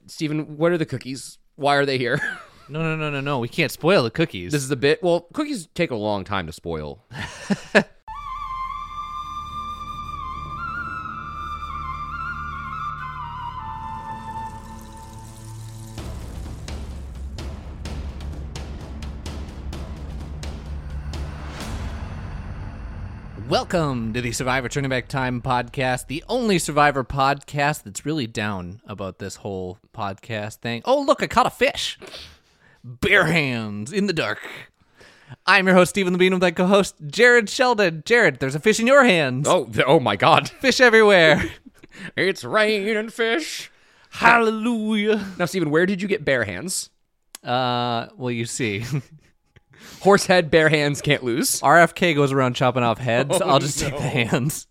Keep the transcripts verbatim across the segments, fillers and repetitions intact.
Steven, what are the cookies? Why are they here? No, no, no, no, no. We can't spoil the cookies. This is a bit. Well, cookies take a long time to spoil. Welcome to the Survivor Turning Back Time podcast, the only Survivor podcast that's really down about this whole podcast thing. Oh, look, I caught a fish. Bare hands in the dark. I'm your host, Stephen Levine, with my co-host, Jared Sheldon. Jared, there's a fish in your hands. Oh, th- oh my God. Fish everywhere. It's raining fish. Hallelujah. Now, Steven, where did you get bare hands? Uh, well, you see. Horse head, bare hands, can't lose. R F K goes around chopping off heads. Oh, I'll just no. take the hands.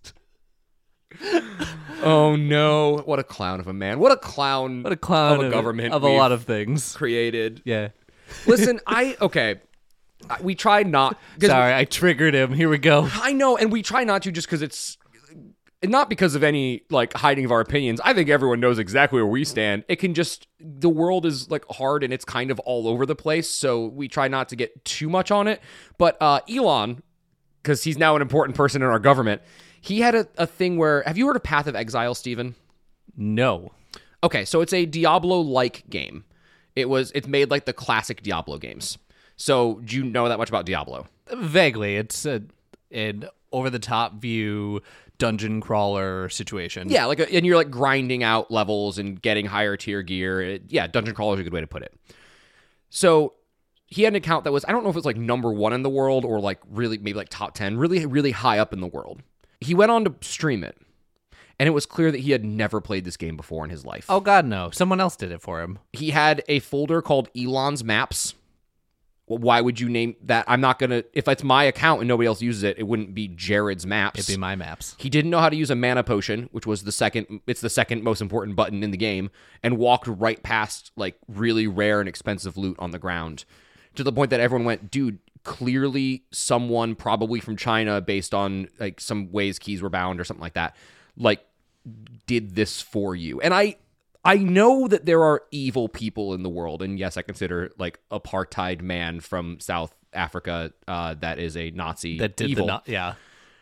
Oh, no. What a clown of a man. What a clown, What a clown of a of, government of a we've lot of things. created. Yeah. Listen, I, okay. I- We try not. 'cause Sorry, I triggered him. Here we go. I know, and we try not to just because it's not because of any like hiding of our opinions. I think everyone knows exactly where we stand. It can just the world is like hard and it's kind of all over the place, so we try not to get too much on it. But uh, Elon, because he's now an important person in our government, he had a, a thing where have you heard of Path of Exile, Steven? No. Okay, so it's a Diablo-like game. It was it's made like the classic Diablo games. So do you know that much about Diablo? Vaguely. It's a, an over-the-top view dungeon crawler situation. Yeah, like a, and you're like grinding out levels and getting higher tier gear. It, yeah, dungeon crawler is a good way to put it. So he had an account that was I don't know if it was like number one in the world or like really maybe like top ten, really really high up in the world. He went on to stream it, and it was clear that he had never played this game before in his life. Oh, God, no. Someone else did it for him. He had a folder called Elon's Maps. Well, why would you name that? I'm not going to... If it's my account and nobody else uses it, it wouldn't be Jared's Maps. It'd be my maps. He didn't know how to use a mana potion, which was the second... It's the second most important button in the game, and walked right past, like, really rare and expensive loot on the ground. To the point that everyone went, dude, clearly someone, probably from China, based on, like, some ways keys were bound or something like that, like, did this for you. And I... I know that there are evil people in the world, and yes, I consider like apartheid man from South Africa uh, that is a Nazi That did evil, the... No- yeah.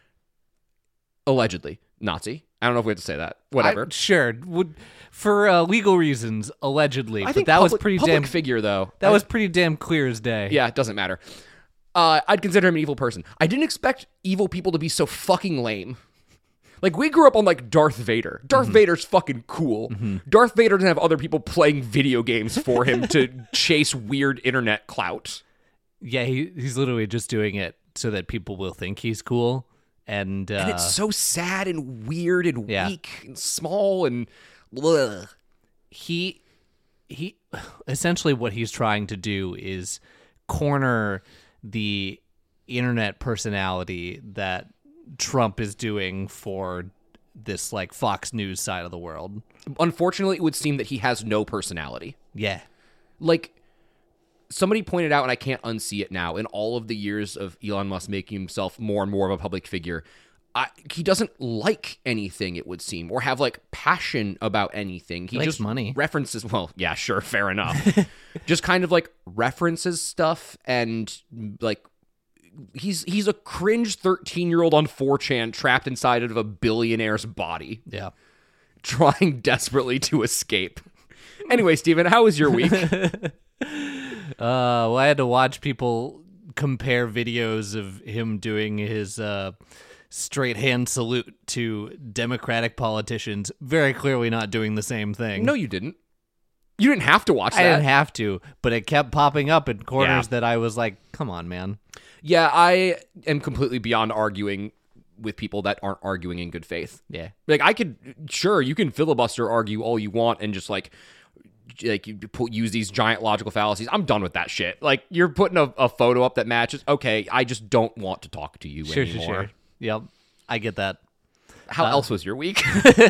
allegedly Nazi. I don't know if we have to say that. Whatever. I, sure. Would, for uh, legal reasons, allegedly. I but think that public, was pretty public damn... figure though. That I, was pretty damn clear as day. yeah. It doesn't matter. Uh, I'd consider him an evil person. I didn't expect evil people to be so fucking lame. Like, we grew up on, like, Darth Vader. Darth mm-hmm. Vader's fucking cool. Mm-hmm. Darth Vader doesn't have other people playing video games for him to chase weird internet clout. Yeah, he, he's literally just doing it so that people will think he's cool. And, uh, and it's so sad and weird and yeah. weak and small and... Ugh. He, he, essentially what he's trying to do is corner the internet personality that Trump is doing for this like Fox News side of the world. Unfortunately, it would seem that he has no personality. Yeah. Like, somebody pointed out, and I can't unsee it now, in all of the years of Elon Musk making himself more and more of a public figure, I, he doesn't like anything, it would seem, or have like passion about anything. He, he likes just money. references, well, yeah, sure, fair enough. Just kind of like references stuff and like He's he's a cringe thirteen-year-old on four chan trapped inside of a billionaire's body. Yeah. Trying desperately to escape. Anyway, Steven, how was your week? uh, well, I had to watch people compare videos of him doing his uh, straight hand salute to Democratic politicians, very clearly not doing the same thing. No, you didn't. You didn't have to watch that. I didn't have to, but it kept popping up in corners Yeah. that I was like, come on, man. Yeah, I am completely beyond arguing with people that aren't arguing in good faith. Yeah. Like, I could, sure, you can filibuster argue all you want and just, like, like you put, use these giant logical fallacies. I'm done with that shit. Like, you're putting a, a photo up that matches. Okay, I just don't want to talk to you Sure, anymore. sure, sure. Yep, I get that. How Uh, else was your week?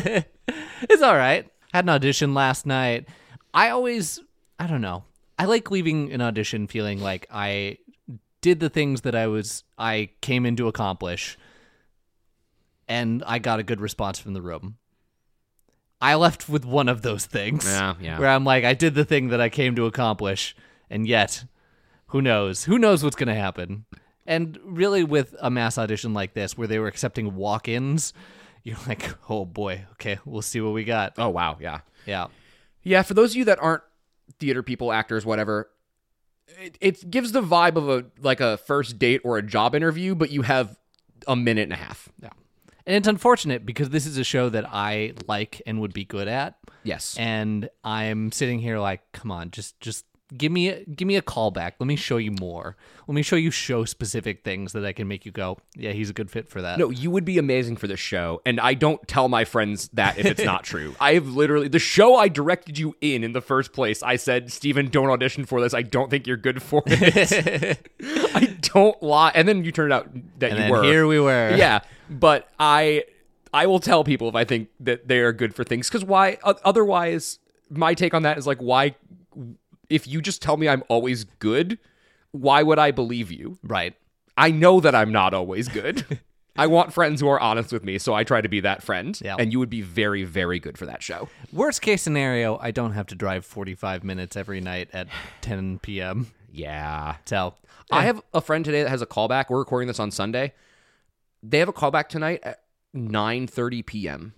It's all right. Had an audition last night. I always, I don't know. I like leaving an audition feeling like I did the things that I was, I came in to accomplish, and I got a good response from the room. I left with one of those things. Yeah, yeah. Where I'm like, I did the thing that I came to accomplish, and yet, who knows? Who knows what's going to happen? And really, with a mass audition like this, where they were accepting walk-ins, you're like, oh boy, okay, we'll see what we got. Oh, wow, yeah. Yeah. Yeah, for those of you that aren't theater people, actors, whatever, it, it gives the vibe of a like a first date or a job interview, but you have a minute and a half. Yeah. And it's unfortunate because this is a show that I like and would be good at. Yes. And I'm sitting here like, come on, just just give me a, give me a callback. Let me show you more. Let me show you show specific things that I can make you go, yeah, he's a good fit for that. No, you would be amazing for this show, and I don't tell my friends that if it's not true. I have literally, the show I directed you in in the first place, I said, Steven, don't audition for this. I don't think you're good for it. I don't lie. And then you turned out that and you then were. Here we were. Yeah, but I I will tell people if I think that they are good for things, because why? Otherwise, my take on that is like, why, if you just tell me I'm always good, why would I believe you? Right. I know that I'm not always good. I want friends who are honest with me, so I try to be that friend. Yeah. And you would be very, very good for that show. Worst case scenario, I don't have to drive forty-five minutes every night at ten p.m. Yeah. So I have a friend today that has a callback. We're recording this on Sunday. They have a callback tonight at nine thirty p.m.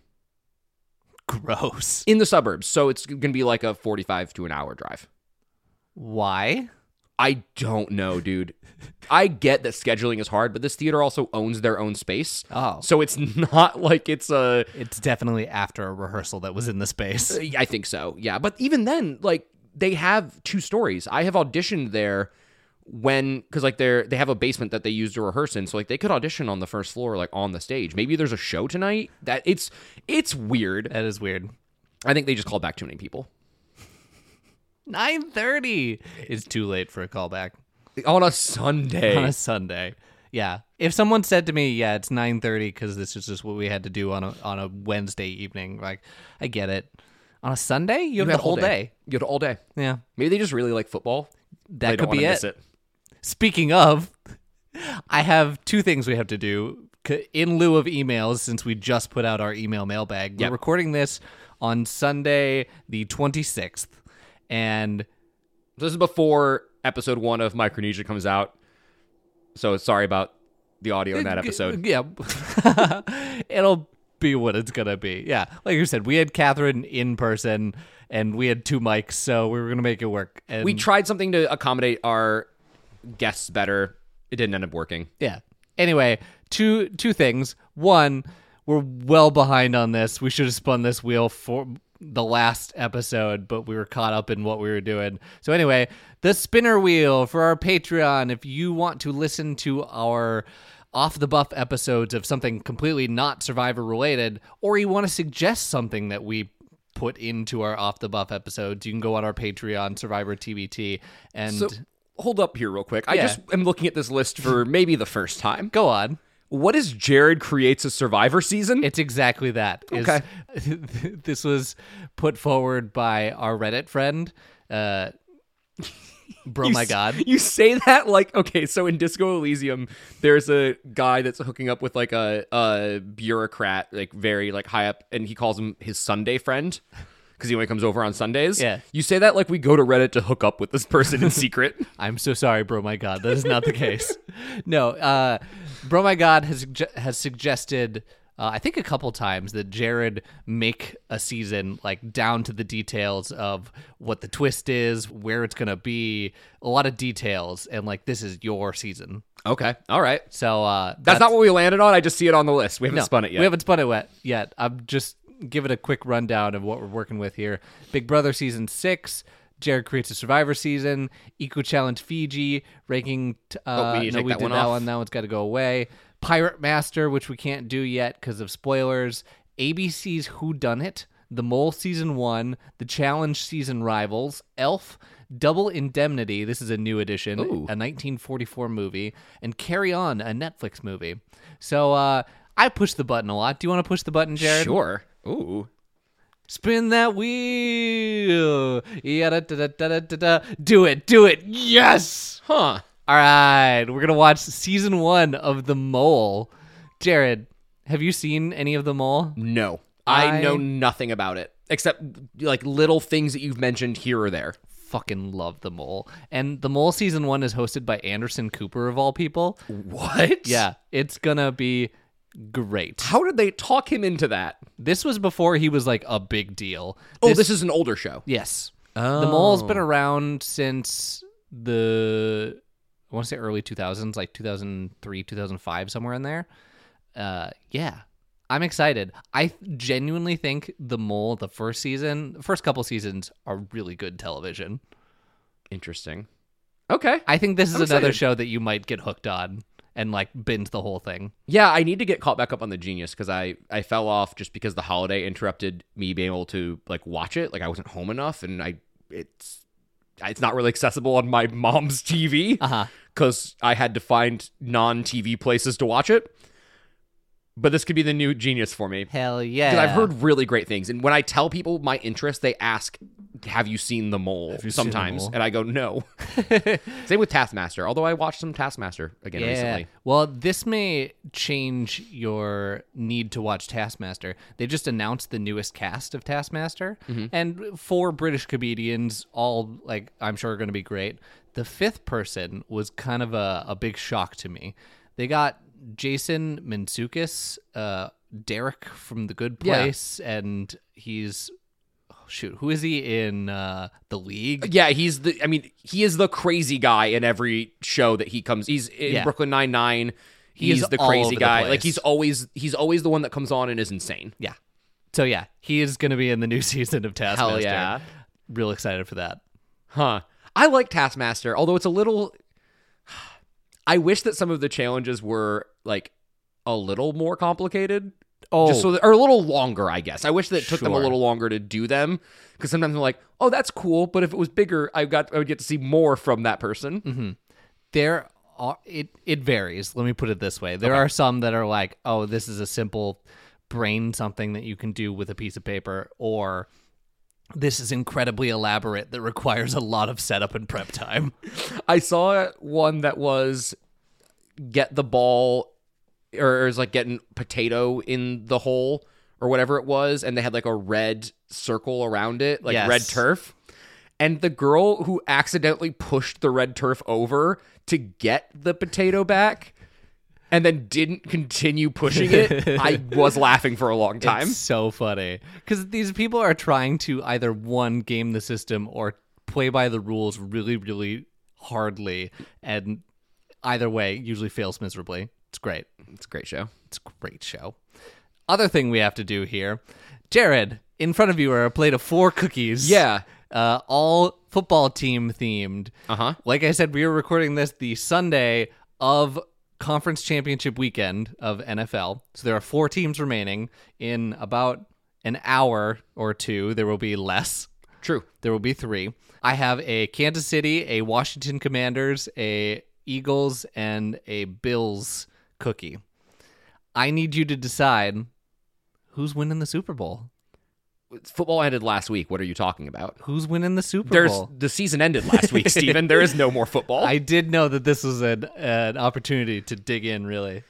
Gross. in the suburbs. So it's going to be like a forty-five to an hour drive. Why? I don't know, dude. I get that scheduling is hard, but this theater also owns their own space. Oh. So it's not like it's a... It's definitely after a rehearsal that was in the space. I think so, yeah. But even then, like, they have two stories. I have auditioned there when... Because, like, they're, they have a basement that they use to rehearse in. So, like, they could audition on the first floor, like, on the stage. Maybe there's a show tonight. That It's it's weird. That is weird. I think they just called back too many people. nine thirty is too late for a callback. On a Sunday. On a Sunday. Yeah. If someone said to me, yeah, it's nine thirty because this is just what we had to do on a on a Wednesday evening, like, I get it. On a Sunday? You have You the whole day. You have it all day. Yeah. Maybe they just really like football. That They could don't be wanna it. miss it. Speaking of, I have two things we have to do C- in lieu of emails since we just put out our email mailbag. We're Yep. recording this on Sunday the twenty-sixth, and This is before episode one of Micronesia comes out. So sorry about the audio in that episode. Yeah. It'll be what it's going to be. Yeah. Like you said, we had Catherine in person and we had two mics, so we were going to make it work. And We tried something to accommodate our guests better. It didn't end up working. yeah. Anyway, two two things. One, we're well behind on this. We should have spun this wheel for the last episode, but we were caught up in what we were doing. So anyway, the spinner wheel for our Patreon. If you want to listen to our off the buff episodes of something completely not Survivor related, or you want to suggest something that we put into our off the buff episodes, you can go on our Patreon, Survivor T B T, and So hold up here real quick. I Yeah. just am looking at this list for maybe the first time. go on. What is Jared Creates a Survivor season? It's exactly that. Is- Okay. This was put forward by our Reddit friend. Uh, bro, You my s- God. You say that like, okay, so in Disco Elysium, there's a guy that's hooking up with like a, a bureaucrat, like very like high up, and he calls him his Sunday friend because he only comes over on Sundays. Yeah. You say that like we go to Reddit to hook up with this person in secret. I'm so sorry, bro, my God. That is not the case. No, uh, bro, my God has, sugge- has suggested... Uh, I think a couple times that Jared make a season like down to the details of what the twist is, where it's gonna be, a lot of details, and like this is your season. Okay. All right. So uh, That's, not what we landed on. I just see it on the list. We haven't no, spun it yet. We haven't spun it yet. Yet I'm just giving a quick rundown of what we're working with here. Big Brother season six. Jared Creates a Survivor season. Eco Challenge Fiji ranking. T- uh, Oh, we need to no, take we that did one that off. one. That one's got to go away. Pirate Master, which we can't do yet because of spoilers. A B C's Who Done It, The Mole season one, The Challenge season rivals, Elf, Double Indemnity. This is a new edition, Ooh. a nineteen forty-four movie, and Carry On, a Netflix movie. So uh, I push the button a lot. Do you want to push the button, Jared? Sure. Ooh. Spin that wheel. Yeah, da, da, da, da, da, da. Do it. Do it. Yes. Huh. All right, we're gonna watch season one of The Mole. Jared, have you seen any of The Mole? No. I, I know nothing about it except like little things that you've mentioned here or there. fucking love The Mole. And The Mole season one is hosted by Anderson Cooper, of all people. What? Yeah, it's gonna be great. How did they talk him into that? This was before he was like a big deal. Oh, this is an older show. Yes. Oh. The Mole's been around since the, I want to say early two thousands, like two thousand three, two thousand five, somewhere in there. Uh, yeah. I'm excited. I genuinely think The Mole, the first season, the first couple seasons are really good television. Interesting. Okay. I think this is I'm another excited. show that you might get hooked on and like binge the whole thing. Yeah, I need to get caught back up on the Genius because I, I fell off just because the holiday interrupted me being able to like watch it. Like I wasn't home enough, and I it's it's not really accessible on my mom's T V Uh-huh. because I had to find non-T V places to watch it. But this could be the new Genius for me. Hell yeah. Because I've heard really great things. And when I tell people my interest, they ask, have you seen The Mole? you seen The Sometimes. Mole? And I go, no. Same with Taskmaster. Although I watched some Taskmaster again Yeah. recently. Well, this may change your need to watch Taskmaster. They just announced the newest cast of Taskmaster, Mm-hmm. and four British comedians, all like I'm sure are going to be great. The fifth person was kind of a, a big shock to me. They got Jason Mantzoukas, uh, Derek from The Good Yeah. Place, and he's oh, shoot, who is he in uh, The League? Yeah, he's the, I mean, he is the crazy guy in every show that he comes. He's in Yeah. Brooklyn Nine-Nine. He He's is the all crazy over the guy. place. Like he's always, he's always the one that comes on and is insane. Yeah. So yeah, he is going to be in the new season of Taskmaster. Hell yeah. Real excited for that. Huh. I like Taskmaster, although it's a little. I wish that some of the challenges were like a little more complicated. Oh, Just so that, or a little longer, I guess. I wish that it took them a Sure. little longer to do them because sometimes I'm like, oh, that's cool, but if it was bigger, I got I would get to see more from that person. Mm-hmm. there are it it varies. Let me put it this way: there are some that are like, oh, this is a simple brain something that you can do with a piece of paper, or this is incredibly elaborate that requires a lot of setup and prep time. I saw one that was get the ball, or it was like getting potato in the hole or whatever it was, and they had like a red circle around it, like Yes. red turf. And the girl who accidentally pushed the red turf over to get the potato back and then didn't continue pushing it, I was laughing for a long time. It's so funny because these people are trying to either one, game the system or play by the rules really, really hardly, and either way usually fails miserably. It's great. It's a great show. It's a great show. Other thing we have to do here, Jared, in front of you are a plate of four cookies. Yeah. Uh, all football team themed. Uh-huh. Like I said, we are recording this the Sunday of conference championship weekend of N F L. So there are four teams remaining. In about an hour or two, there will be less. True. There will be three. I have a Kansas City, a Washington Commanders, a Eagles, and a Bills cookie. I need you to decide who's winning the Super Bowl. Football ended last week. What are you talking about? Who's winning the Super There's Bowl? the season ended last week, Steven. There is no more football. I did know that this was an, an opportunity to dig in, really.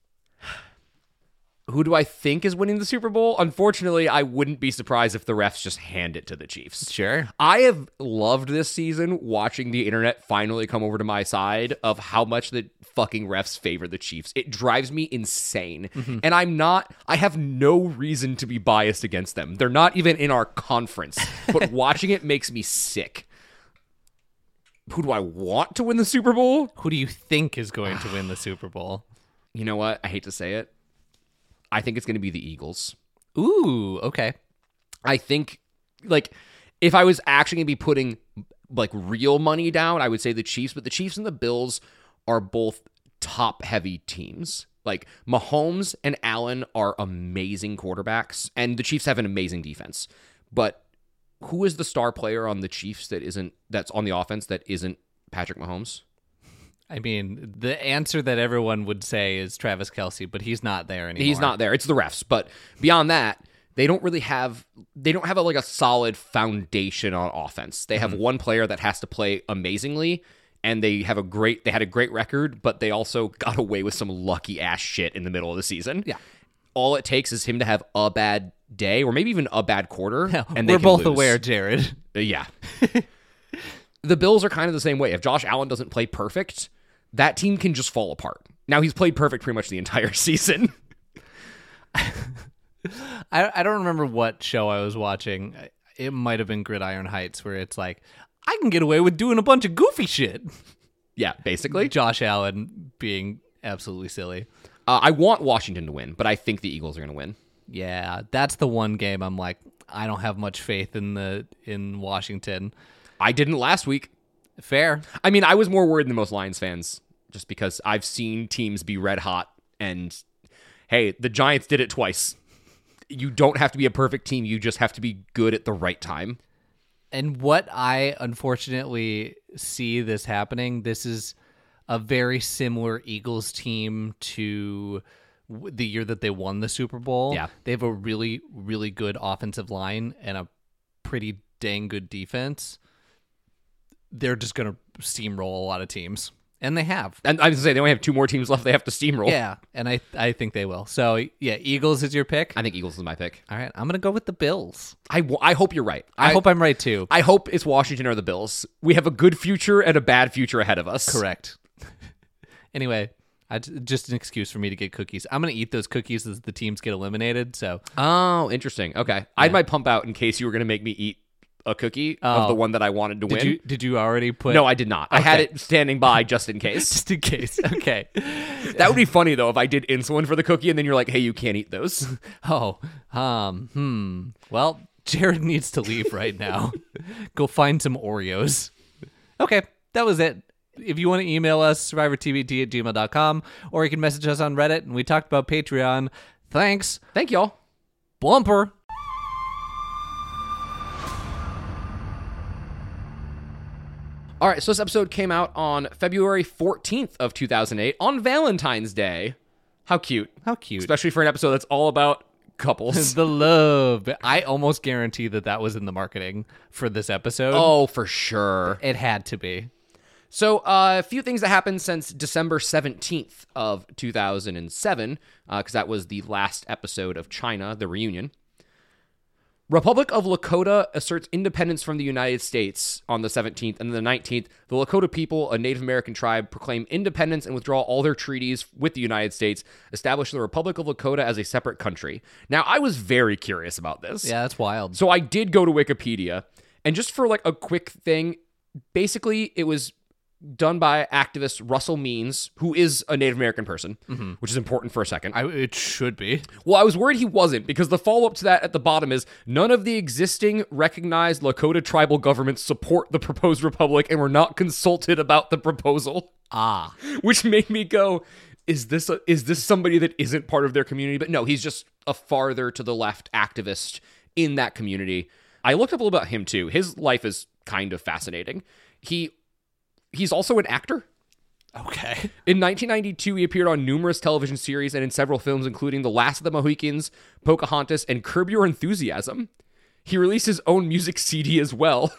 Who do I think is winning the Super Bowl? Unfortunately, I wouldn't be surprised if the refs just hand it to the Chiefs. Sure. I have loved this season watching the internet finally come over to my side of how much the fucking refs favor the Chiefs. It drives me insane. Mm-hmm. And I'm not, I have no reason to be biased against them. They're not even in our conference, but watching it makes me sick. Who do I want to win the Super Bowl? Who do you think is going to win the Super Bowl? You know what? I hate to say it. I think it's going to be the Eagles. Ooh, okay. I think, like, if I was actually going to be putting, like, real money down, I would say the Chiefs. But the Chiefs and the Bills are both top-heavy teams. Like, Mahomes and Allen are amazing quarterbacks, and the Chiefs have an amazing defense. But who is the star player on the Chiefs that isn't, that's on the offense that isn't Patrick Mahomes? I mean, the answer that everyone would say is Travis Kelce, but he's not there anymore. He's not there. It's the refs. But beyond that, they don't really have they don't have a, like a solid foundation on offense. They have mm-hmm. one player that has to play amazingly, and they have a great they had a great record, but they also got away with some lucky ass shit in the middle of the season. Yeah. all it takes is him to have a bad day or maybe even a bad quarter. And they We're can both lose. aware, Jared. Uh, yeah. The Bills are kind of the same way. If Josh Allen doesn't play perfect, that team can just fall apart. Now, he's played perfect pretty much the entire season. I, I don't remember what show I was watching. It might have been Gridiron Heights, where it's like, I can get away with doing a bunch of goofy shit. Yeah, basically. Josh Allen being absolutely silly. Uh, I want Washington to win, but I think the Eagles are going to win. Yeah, that's the one game I'm like, I don't have much faith in the in Washington. I didn't last week. Fair. I mean, I was more worried than most Lions fans just because I've seen teams be red hot. And, hey, the Giants did it twice. You don't have to be a perfect team. You just have to be good at the right time. And what I unfortunately see this happening, this is a very similar Eagles team to w- the year that they won the Super Bowl. Yeah. They have a really, really good offensive line and a pretty dang good defense. They're just going to steamroll a lot of teams. And they have. And I was going to say, they only have two more teams left they have to steamroll. Yeah, and I I think they will. So, yeah, Eagles is your pick? I think Eagles is my pick. All right, I'm going to go with the Bills. I, w- I hope you're right. I, hope I'm right, too. I hope it's Washington or the Bills. We have a good future and a bad future ahead of us. Correct. Anyway, I, just an excuse for me to get cookies. I'm going to eat those cookies as the teams get eliminated. So, Oh, interesting. Okay. I had my pump out in case you were going to make me eat a cookie Oh. of the one that I wanted to did win. you did you already put? No, I did not. I had Okay. it standing by just in case. just in case. Okay. That would be funny, though, if I did insulin for the cookie and then you're like, hey, you can't eat those. Oh, um, hmm. Well, Jared needs to leave right now. Go find some Oreos. Okay, that was it. If you want to email us, survivor t v t at gmail dot com, or you can message us on Reddit, and we talked about Patreon. Thanks. Thank y'all. Blumper. All right, so this episode came out on February fourteenth of two thousand eight on Valentine's Day. How cute. How cute. Especially for an episode that's all about couples. The love. I almost guarantee that that was in the marketing for this episode. Oh, for sure. It had to be. So uh, a few things that happened since December seventeenth of two thousand seven, because uh, that was the last episode of China, the reunion. Republic of Lakota asserts independence from the United States on the seventeenth, and then the nineteenth, the Lakota people, a Native American tribe, proclaim independence and withdraw all their treaties with the United States, establish the Republic of Lakota as a separate country. Now, I was very curious about this. Yeah, that's wild. So I did go to Wikipedia, and just for like a quick thing, basically it was done by activist Russell Means, who is a Native American person, mm-hmm. which is important for a second. I, it should be. Well, I was worried he wasn't, because the follow-up to that at the bottom is, none of the existing recognized Lakota tribal governments support the proposed republic and were not consulted about the proposal. Ah. Which made me go, is this a, is this somebody that isn't part of their community? But no, he's just a farther to the left activist in that community. I looked up a little about him, too. His life is kind of fascinating. He He's also an actor. Okay. In nineteen ninety-two, he appeared on numerous television series and in several films, including The Last of the Mohicans, Pocahontas, and Curb Your Enthusiasm. He released his own music C D as well.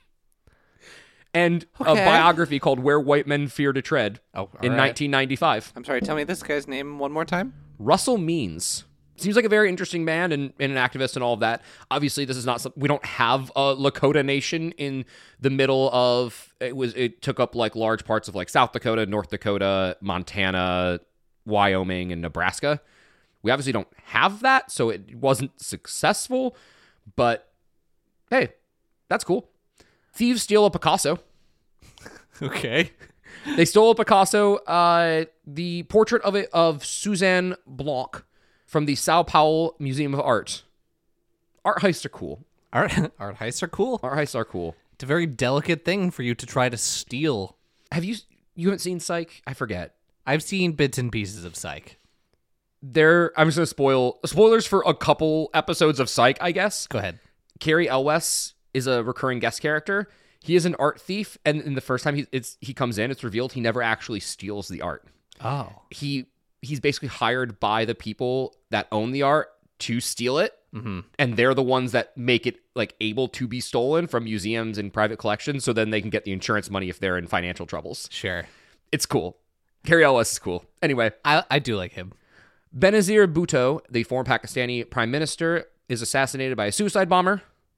And Okay. a biography called Where White Men Fear to Tread Oh, all in right. nineteen ninety-five. I'm sorry, tell me this guy's name one more time. Russell Means. Seems like a very interesting man and, and an activist and all of that. Obviously, this is not some, we don't have a Lakota nation in the middle of it was it took up like large parts of like South Dakota, North Dakota, Montana, Wyoming, and Nebraska. We obviously don't have that, so it wasn't successful. But hey, that's cool. Thieves steal a Picasso. Okay. They stole a Picasso, uh, the portrait of it of Suzanne Blanc, from the Sao Paulo Museum of Art. Art heists are cool. Art, art heists are cool. Art heists are cool. It's a very delicate thing for you to try to steal. Have you you haven't seen Psych? I forget. I've seen bits and pieces of Psych. There, I'm just gonna spoil spoilers for a couple episodes of Psych, I guess. Go ahead. Carrie Elwes is a recurring guest character. He is an art thief, and in the first time he it's he comes in, it's revealed he never actually steals the art. Oh. He he's basically hired by the people that own the art to steal it. Mm-hmm. And they're the ones that make it like able to be stolen from museums and private collections, so then they can get the insurance money if they're in financial troubles. Sure. It's cool. Carrie Elwes is cool. Anyway, I I do like him. Benazir Bhutto, the former Pakistani prime minister, is assassinated by a suicide bomber.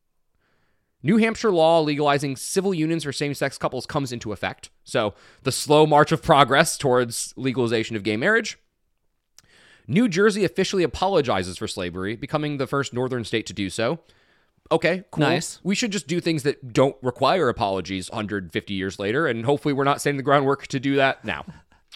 New Hampshire law legalizing civil unions for same-sex couples comes into effect. So the slow march of progress towards legalization of gay marriage. New Jersey officially apologizes for slavery, becoming the first northern state to do so. Okay, cool. Nice. We should just do things that don't require apologies one hundred fifty years later, and hopefully we're not setting the groundwork to do that now.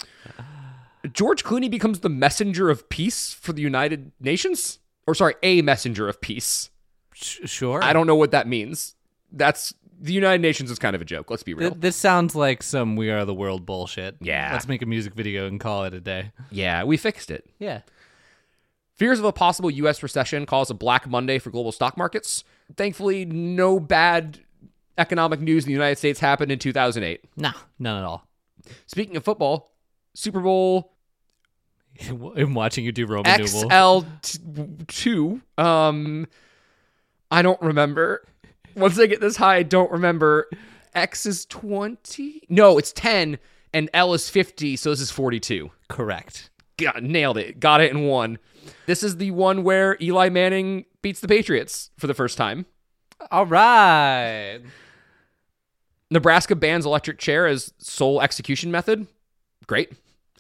George Clooney becomes the messenger of peace for the United Nations? Or sorry, a messenger of peace. Sh- sure. I don't know what that means. That's the United Nations is kind of a joke. Let's be real. Th- this sounds like some We Are the World bullshit. Yeah. Let's make a music video and call it a day. Yeah, we fixed it. Yeah. Fears of a possible U S recession cause a Black Monday for global stock markets. Thankfully, no bad economic news in the United States happened in two thousand eight. Nah, none at all. Speaking of football, Super Bowl I'm watching you do Roman numeral. X L two. Um, I don't remember. Once I get this high, I don't remember. X is twenty? No, it's ten, and L is fifty, so this is forty-two. Correct. Got, nailed it. Got it in one. This is the one where Eli Manning beats the Patriots for the first time. All right. Nebraska bans electric chair as sole execution method. Great.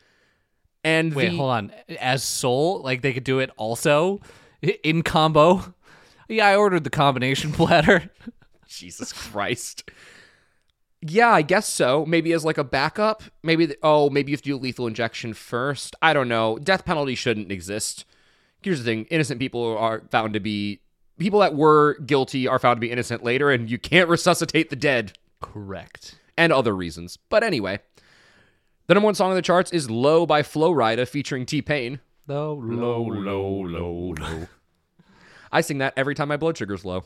And Wait, the, hold on. As Soul, like they could do it also in combo. Yeah, I ordered the combination platter. Jesus Christ. Yeah, I guess so. Maybe as like a backup. Maybe, the, oh, maybe you have to do lethal injection first. I don't know. Death penalty shouldn't exist. Here's the thing. Innocent people are found to be, people that were guilty are found to be innocent later, and you can't resuscitate the dead. Correct. And other reasons. But anyway, the number one song on the charts is Low by Flo Rida featuring T-Pain. Low, low, low, low, low. I sing that every time my blood sugar's low.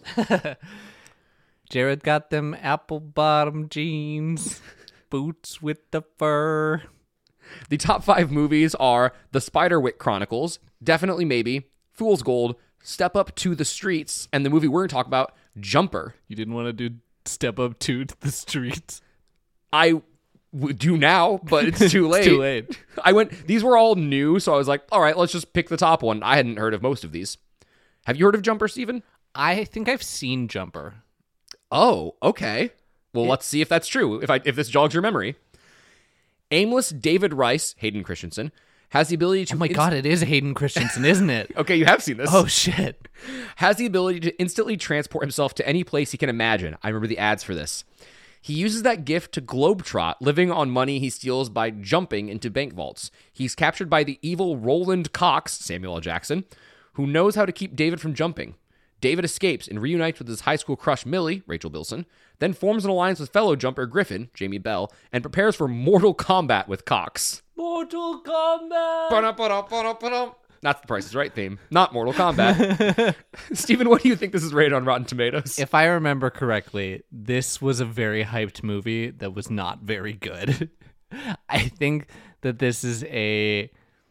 Jared got them apple bottom jeans, boots with the fur. The top five movies are The Spiderwick Chronicles, Definitely Maybe, Fool's Gold, Step Up to the Streets, and the movie we're going to talk about, Jumper. You didn't want to do Step Up to the Streets? I would do now, but it's too late. It's too late. I went, these were all new, so I was like, all right, let's just pick the top one. I hadn't heard of most of these. Have you heard of Jumper, Steven? I think I've seen Jumper. Oh, okay. Well, It- let's see if that's true, if I if this jogs your memory. Aimless David Rice, Hayden Christensen, has the ability to... Oh my inst- God, it is Hayden Christensen, isn't it? Okay, you have seen this. Oh, shit. Has the ability to instantly transport himself to any place he can imagine. I remember the ads for this. He uses that gift to globetrot, living on money he steals by jumping into bank vaults. He's captured by the evil Roland Cox, Samuel L. Jackson, who knows how to keep David from jumping. David escapes and reunites with his high school crush Millie, Rachel Bilson, then forms an alliance with fellow jumper Griffin, Jamie Bell, and prepares for mortal combat with Cox. Mortal Kombat. Ba-da-ba-da-ba-da-ba-da. That's the Price is Right theme, not Mortal Kombat. Steven, what do you think this is rated on Rotten Tomatoes? If I remember correctly, this was a very hyped movie that was not very good. I think that this is a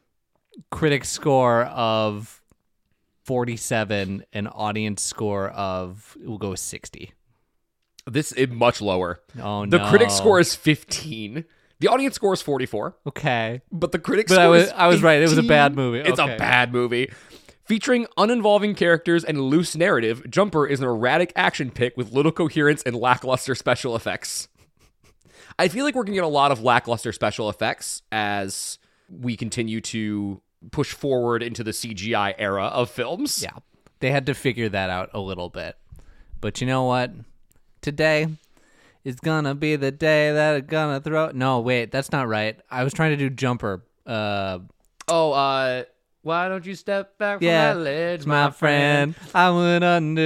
critic score of forty-seven, an audience score of, we'll go with sixty. This is much lower. Oh, the no. critic score is fifteen. The audience score is forty-four. Okay. But the critic But score I was- is I was right. It was a eighteen. bad movie. It's Okay. a bad movie. Featuring uninvolving characters and loose narrative, Jumper is an erratic action pick with little coherence and lackluster special effects. I feel like we're going to get a lot of lackluster special effects as we continue to push forward into the C G I era of films. Yeah. They had to figure that out a little bit. But you know what? Today is gonna be the day that I'm gonna throw... No, wait, that's not right. I was trying to do Jumper. Uh, Oh, uh, why don't you step back from yeah, that ledge, my friend. I would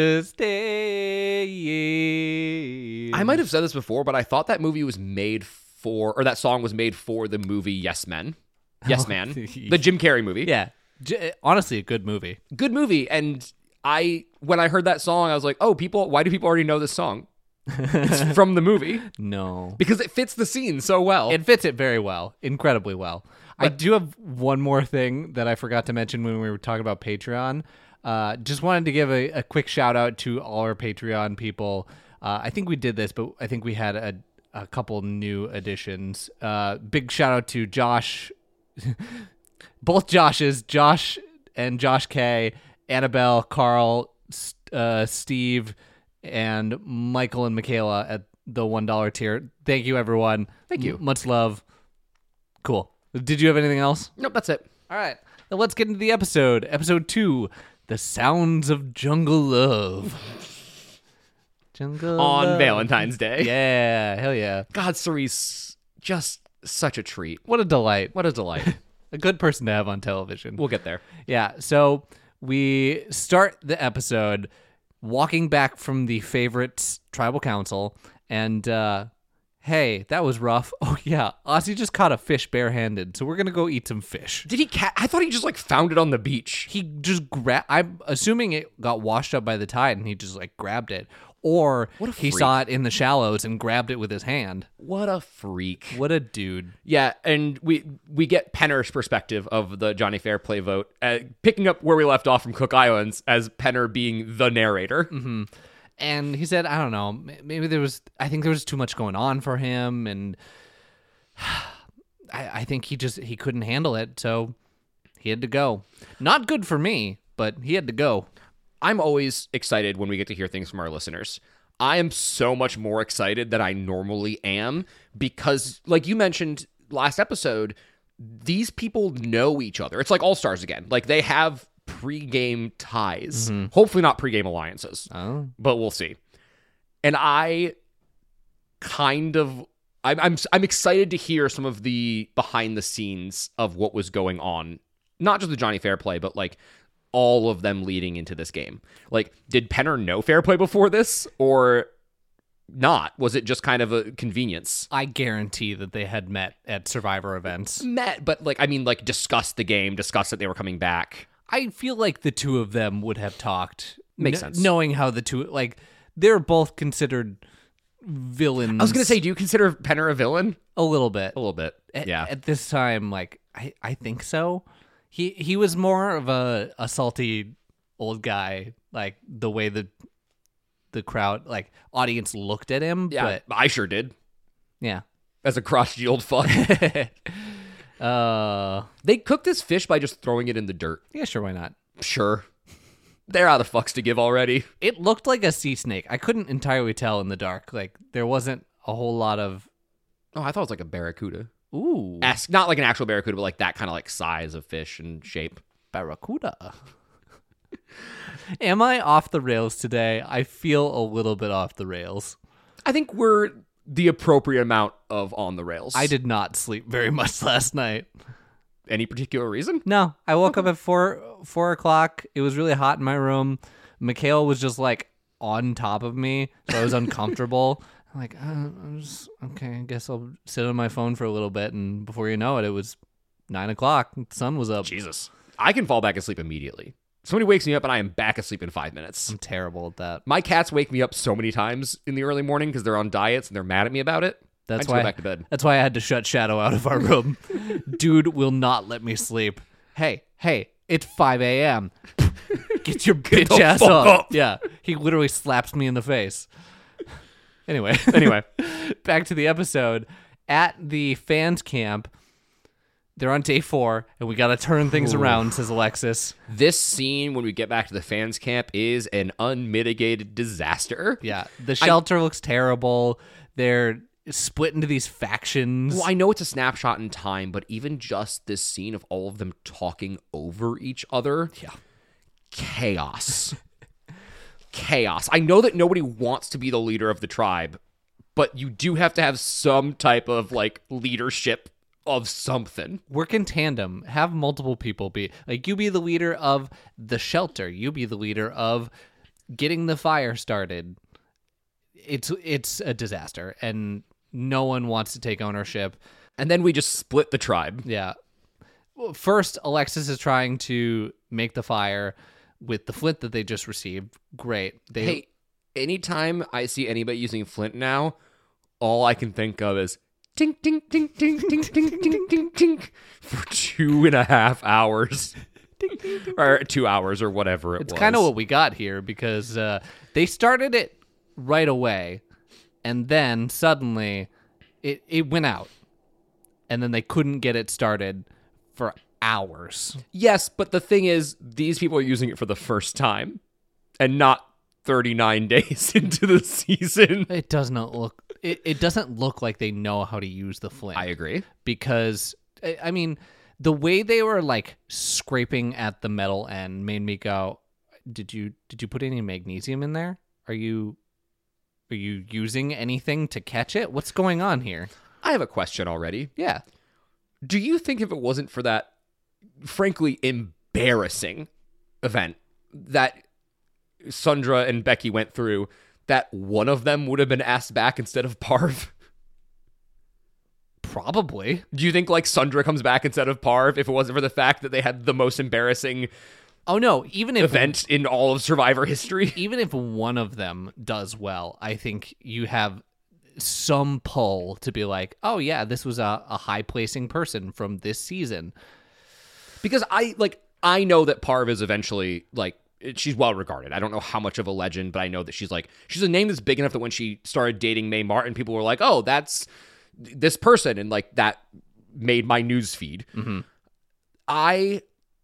understand. I might have said this before, but I thought that movie was made for, or that song was made for the movie Yes Men. Yes Man. The Jim Carrey movie. Yeah. J- honestly, a good movie. Good movie. And I, when I heard that song, I was like, oh, people, why do people already know this song? It's from the movie. No. Because it fits the scene so well. It fits it very well, incredibly well. I do have one more thing that I forgot to mention when we were talking about Patreon. Uh, just wanted to give a, a quick shout out to all our Patreon people. Uh, I think we did this, but I think we had a, a couple new additions. Uh, big shout out to Josh both Joshes, Josh and Josh K, Annabelle, Carl, uh, Steve, and Michael and Michaela at the one dollar tier. Thank you, everyone. Thank you. M- much love. Cool. Did you have anything else? Nope, that's it. All right. Now let's get into the episode. Episode two, The Sounds of Jungle Love. Jungle On Love. Valentine's Day. Yeah, hell yeah. God, Cerise, just such a treat. What a delight. What a delight. A good person to have on television. We'll get there. Yeah, so we start the episode walking back from the favorites tribal council, and uh, hey, that was rough. Oh yeah, Ozzy just caught a fish barehanded, so we're gonna go eat some fish. Did he? Ca- I thought he just like found it on the beach. He just grabbed. I'm assuming it got washed up by the tide, and he just like grabbed it, or What a he freak. saw it in the shallows and grabbed it with his hand. What a freak. What a dude. Yeah, and we we get Penner's perspective of the Johnny Fairplay vote, uh, picking up where we left off from Cook Islands as Penner being the narrator. Mm-hmm. And he said, I don't know, maybe there was, I think there was too much going on for him. And I, I think he just, he couldn't handle it. So he had to go. Not good for me, but he had to go. I'm always excited when we get to hear things from our listeners. I am so much more excited than I normally am because, like you mentioned last episode, these people know each other. It's like All-Stars again. Like they have pre-game ties. Mm-hmm. Hopefully not pre-game alliances, Oh. but we'll see. And I kind of, I'm, I'm, I'm excited to hear some of the behind the scenes of what was going on. Not just the Johnny Fairplay, but like all of them leading into this game. Like, did Penner know Fairplay before this or not? Was it just kind of a convenience? I guarantee that they had met at Survivor events. Met, but like, I mean, like discussed the game, discussed that they were coming back. I feel like the two of them would have talked. Makes kn- sense. Knowing how the two, like, they're both considered villains. I was going to say, do you consider Penner a villain? a little bit. A little bit. At, yeah. At this time, like, I, I think so. He he was more of a, a salty old guy, like the way the the crowd, like audience looked at him. yeah, But I sure did. yeah. As a crotchety old fuck. uh They cook this fish by just throwing it in the dirt. yeah, sure, why not? Sure. They're out of fucks to give already. It looked like a sea snake. I couldn't entirely tell in the dark. Like there wasn't a whole lot of Oh, I thought it was like a barracuda. ooh Ask, not like an actual barracuda, but like that kind of like size of fish and shape. barracuda. Am I off the rails today? I feel a little bit off the rails. I think we're the appropriate amount of on the rails. I did not sleep very much last night. Any particular reason? No, I woke up at four four o'clock. It was really hot in my room. Mikhail was just like on top of me, so I was uncomfortable. I'm like, uh, I'm just okay. I guess I'll sit on my phone for a little bit, and before you know it, it was nine o'clock. The sun was up. Jesus. I can fall back asleep immediately. Somebody wakes me up and I am back asleep in five minutes. I'm terrible at that. My cats wake me up so many times in the early morning because they're on diets and they're mad at me about it. I That's just why. go back to bed. That's why I had to shut Shadow out of our room. Dude will not let me sleep. Hey, hey, it's five a.m. Get your bitch the ass fuck up. up. Yeah, he literally slaps me in the face. Anyway, Anyway. back to the episode. At the fans camp, they're on day four, and we got to turn things around, says Alexis. This scene, when we get back to the fans camp, is an unmitigated disaster. Yeah, the shelter looks terrible. They're split into these factions. Well, I know it's a snapshot in time, but even just this scene of all of them talking over each other. Yeah. Chaos. Chaos. I know that nobody wants to be the leader of the tribe, but you do have to have some type of like leadership of something. Work in tandem. Have multiple people be like you be the leader of the shelter. You be the leader of getting the fire started. It's it's a disaster, and no one wants to take ownership. And then we just split the tribe. Yeah. Well, first, Alexis is trying to make the fire with the flint that they just received. Great. They Hey, anytime I see anybody using flint now, all I can think of is tink, tink, tink, tink, tink, tink, tink, tink, tink for two and a half hours. Or two hours or whatever it It's was. kind of what we got here because uh, they started it right away, and then suddenly it, it went out, and then they couldn't get it started for hours. Yes, but the thing is, these people are using it for the first time and not thirty-nine days into the season. It does not look it, it doesn't look like they know how to use the flint. I agree. Because I I mean, the way they were like scraping at the metal end made me go, Did you did you put any magnesium in there? Are you are you using anything to catch it? What's going on here? I have a question already. Yeah. Do you think if it wasn't for that, frankly, embarrassing event that Sundra and Becky went through, that one of them would have been asked back instead of Parv? Probably. Do you think, like, Sundra comes back instead of Parv if it wasn't for the fact that they had the most embarrassing Oh, no. Even if event in all of Survivor history? even if one of them does well, I think you have some pull to be like, oh, yeah, this was a, a high-placing person from this season. Because I, like, I know that Parv is eventually, like, she's well regarded. I don't know how much of a legend, but I know that she's, like, she's a name that's big enough that when she started dating Mae Martin, people were like, oh, that's this person. And, like, that made my news feed. Mm-hmm. I...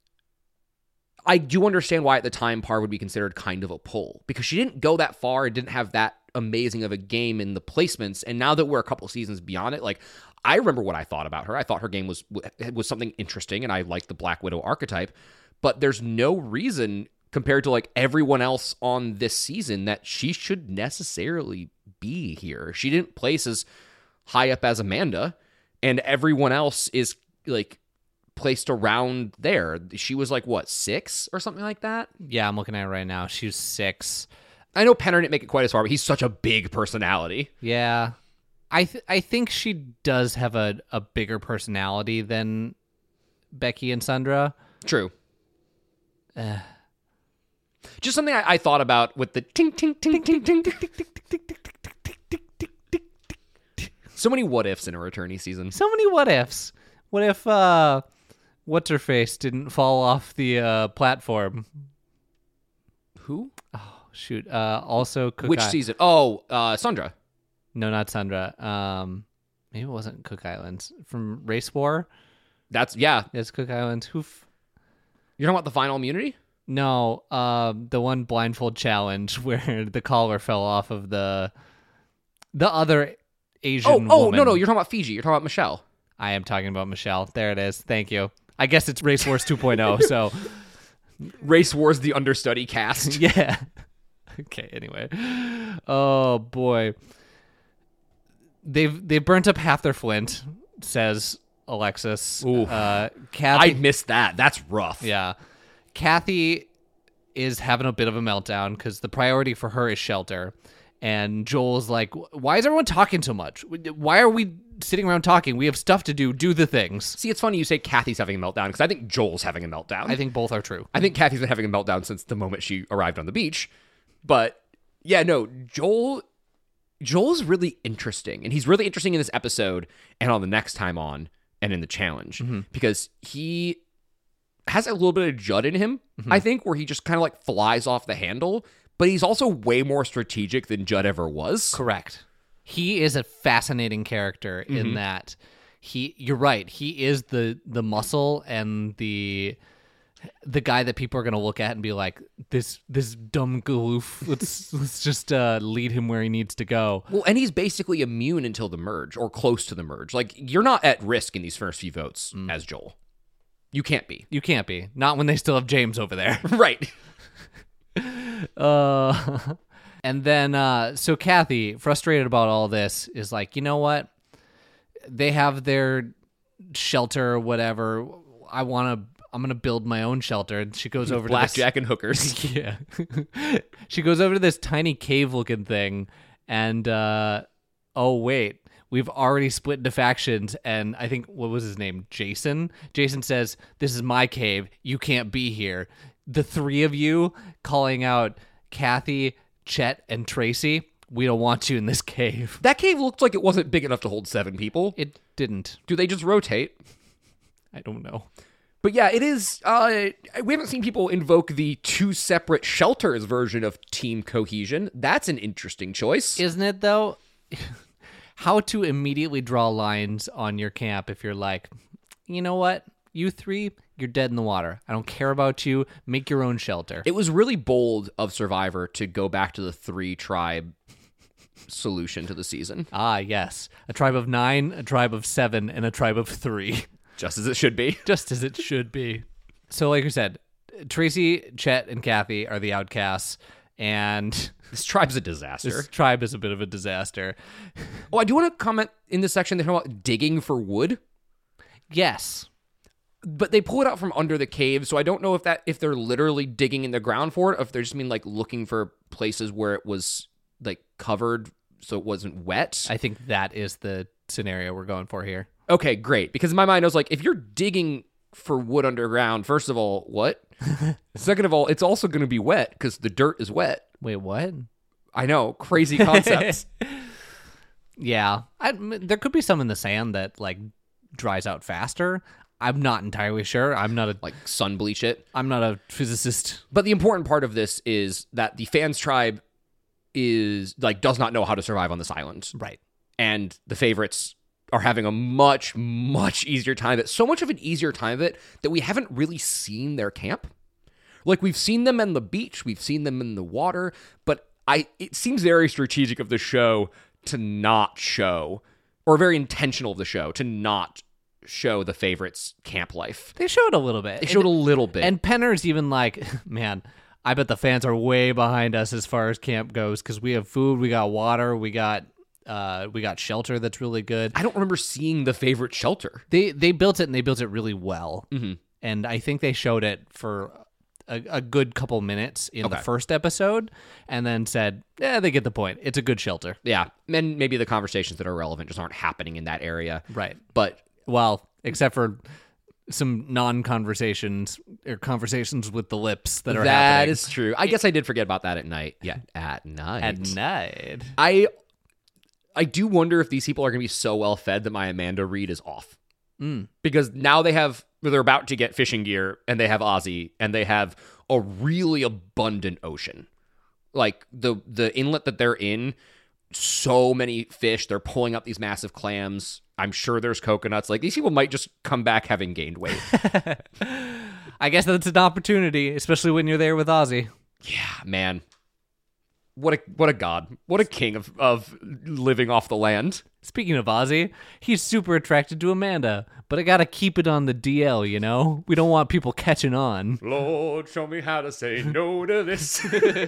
I do understand why at the time Parv would be considered kind of a pull, because she didn't go that far and didn't have that amazing of a game in the placements. And now that we're a couple seasons beyond it, like, I remember what I thought about her. I thought her game was was something interesting, and I liked the Black Widow archetype. But there's no reason compared to like everyone else on this season that she should necessarily be here. She didn't place as high up as Amanda, and everyone else is like placed around there. She was like, what, six or something like that? Yeah, I'm looking at it right now. She's six. I know Penner didn't make it quite as far, but he's such a big personality. Yeah. I th- I think she does have a, a bigger personality than Becky and Sundra. True. Uh, Just something I, I thought about with the ting ting ting ting ting ting ting ting ting ting ting ting ting. So many what ifs in a returnee season. so many what ifs. What if uh, what's her face didn't fall off the uh, platform? Who? Oh shoot. Uh, also, Cook Which I- season? Oh, uh, Sandra. No, not Sundra. Um, maybe it wasn't Cook Islands from Race War. That's yeah. It's Cook Islands. Who? F- You're talking about the final immunity? no, uh, the one blindfold challenge where the collar fell off of the the other Asian. Oh, oh woman. no, no. You're talking about Fiji. You're talking about Michelle. I am talking about Michelle. There it is. Thank you. I guess it's Race Wars two point oh. So Race Wars, the understudy cast. yeah. Okay. Anyway. Oh boy. They've they've burnt up half their flint, says Alexis. Ooh. Uh, Kathy, I missed that. That's rough. yeah, Kathy is having a bit of a meltdown because the priority for her is shelter, and Joel's like, "Why is everyone talking so much? Why are we sitting around talking? We have stuff to do. Do the things." See, it's funny you say Kathy's having a meltdown because I think Joel's having a meltdown. I think both are true. I think Kathy's been having a meltdown since the moment she arrived on the beach. But yeah, no, Joel. Joel's really interesting, and he's really interesting in this episode and on the next time on and in the challenge Mm-hmm. because he has a little bit of Judd in him, I think, where he just kind of like flies off the handle, but he's also way more strategic than Judd ever was. Correct. He is a fascinating character in that he. You're right. He is the the muscle and the the guy that people are going to look at and be like, this this dumb goof. Let's let's just uh, lead him where he needs to go. Well, and he's basically immune until the merge or close to the merge. Like, you're not at risk in these first few votes as Joel. You can't be. You can't be. Not when they still have James over there. Right. Uh, and then, uh, so Kathy, frustrated about all this, is like, you know what? They have their shelter or whatever. I want to, I'm going to build my own shelter. And she goes over to this. Blackjack and hookers. Yeah. She goes over to this tiny cave looking thing. And, uh, oh, wait. We've already split into factions, and I think, what was his name? Jason? Jason says, this is my cave. You can't be here. The three of you calling out Kathy, Chet, and Tracy, we don't want you in this cave. That cave looked like it wasn't big enough to hold seven people. It didn't. Do they just rotate? I don't know. But yeah, it is. Uh, we haven't seen people invoke the two separate shelters version of team cohesion. That's an interesting choice. Isn't it, though? How to immediately draw lines on your camp if you're like, you know what? You three, you're dead in the water. I don't care about you. Make your own shelter. It was really bold of Survivor to go back to the three tribe solution to the season. Ah, yes. A tribe of nine, a tribe of seven, and a tribe of three. Just as it should be. Just as it should be. So like I said, Tracy, Chet, and Kathy are the outcasts, and This tribe's a disaster. this tribe is a bit of a disaster. Oh, I do want to comment in this section, they talk about digging for wood, Yes. but they pull it out from under the cave, so I don't know if that if they're literally digging in the ground for it, or if they just mean like looking for places where it was like covered so it wasn't wet. I think that is the scenario we're going for here. Okay, great. Because in my mind, I was like, if you're digging for wood underground, first of all, what? Second of all, it's also going to be wet because the dirt is wet. Wait, what? I know, crazy concepts. Yeah. I, m- there could be some in the sand that, like, dries out faster. I'm not entirely sure. I'm not a Like sun bleach it. I'm not a physicist. But the important part of this is that the fans tribe is like does not know how to survive on this island. Right. And the favorites are having a much, much easier time of it. So much of an easier time of it that we haven't really seen their camp. Like, we've seen them on the beach, we've seen them in the water, but I it seems very strategic of the show to not show, or very intentional of the show to not show the favorites' camp life. They showed a little bit. They showed a little bit. And Penner's even like, man, I bet the fans are way behind us as far as camp goes because we have food, we got water, we got uh, we got shelter that's really good. I don't remember seeing the favorite shelter. They they built it and they built it really well. Mm-hmm. And I think they showed it for a, a good couple minutes in Okay. the first episode and then said, yeah, they get the point. It's a good shelter. Yeah, and maybe the conversations that are relevant just aren't happening in that area. Right. But Well, except for some non-conversations or conversations with the lips that are that happening. is true. I guess I did forget about that at night. Yeah, at night. At night. I I do wonder if these people are going to be so well fed that my Amanda read is off. Mm. Because now they have, they're about to get fishing gear, and they have Ozzy, and they have a really abundant ocean. Like the the inlet that they're in, so many fish. They're pulling up these massive clams. I'm sure there's coconuts. Like, these people might just come back having gained weight. I guess that's an opportunity, especially when you're there with Ozzy. Yeah, man. What a what a god. What a king of, of living off the land. Speaking of Ozzy, he's super attracted to Amanda, but I gotta keep it on the D L, you know? We don't want people catching on. Lord, show me how to say no to this.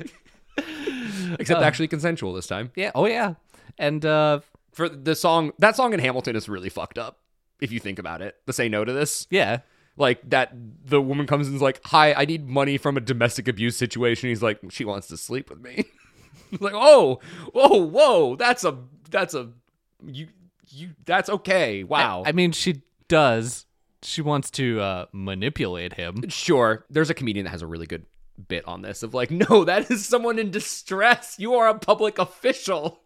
Except Uh, actually consensual this time. Yeah, oh yeah. And uh For the song, that song in Hamilton is really fucked up, if you think about it. The say no to this. yeah. Like, that the woman comes and is like, hi, I need money from a domestic abuse situation. He's like, she wants to sleep with me. Like, oh, whoa, whoa, that's a, that's a, you, you, that's okay. Wow. I, I mean, she does. She wants to uh manipulate him. Sure. There's a comedian that has a really good bit on this of like, no, that is someone in distress. You are a public official.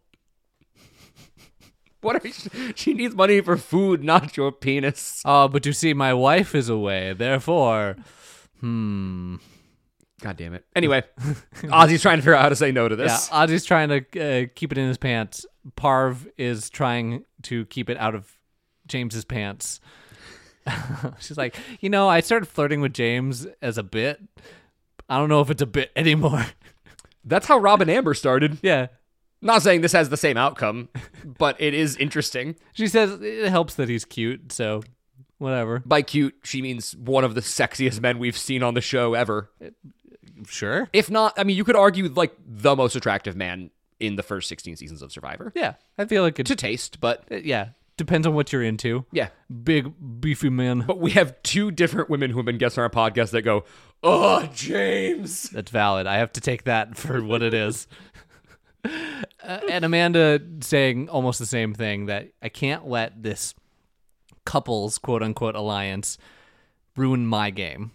What are you, she needs money for food, not your penis. Oh, but you see, my wife is away, therefore, hmm. God damn it. Anyway, Ozzy's trying to figure out how to say no to Yeah, this. Ozzy's trying to uh, keep it in his pants. Parv is trying to keep it out of James's pants. She's like, you know, I started flirting with James as a bit. I don't know if it's a bit anymore. That's how Rob and Amber started. Yeah. Not saying this has the same outcome, but it is interesting. She says it helps that he's cute, so whatever. By cute, she means one of the sexiest men we've seen on the show ever. Sure. If not, I mean, you could argue like the most attractive man in the first sixteen seasons of Survivor. Yeah. I feel like it, To taste, but yeah, depends on what you're into. yeah. Big, beefy man. But we have two different women who have been guests on our podcast that go, oh, James. That's valid. I have to take that for what it is. Uh, and Amanda saying almost the same thing, that I can't let this couple's quote-unquote alliance ruin my game.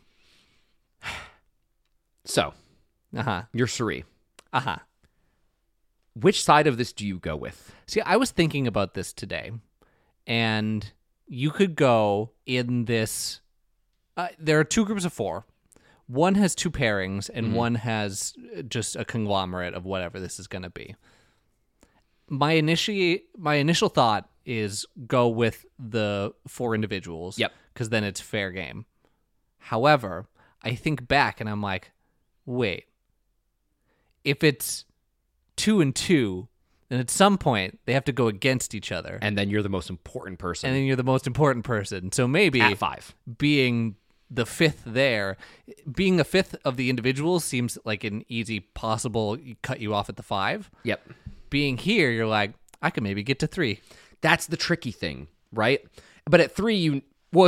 So, Uh-huh. you're Suri. Uh-huh. Which side of this do you go with? See, I was thinking about this today, and you could go in this... Uh, there are two groups of four. One has two pairings, and Mm-hmm. one has just a conglomerate of whatever this is going to be. My initiate, my initial thought is go with the four individuals. Yep. because then it's fair game. However, I think back and I'm like, wait, if it's two and two, then at some point they have to go against each other. And then you're the most important person. And then you're the most important person. So maybe at five. being the fifth there, being the fifth of the individuals seems like an easy possible cut you off at the five. Yep. Being here, you're like, I could maybe get to three. That's the tricky thing, right? But at three, you well,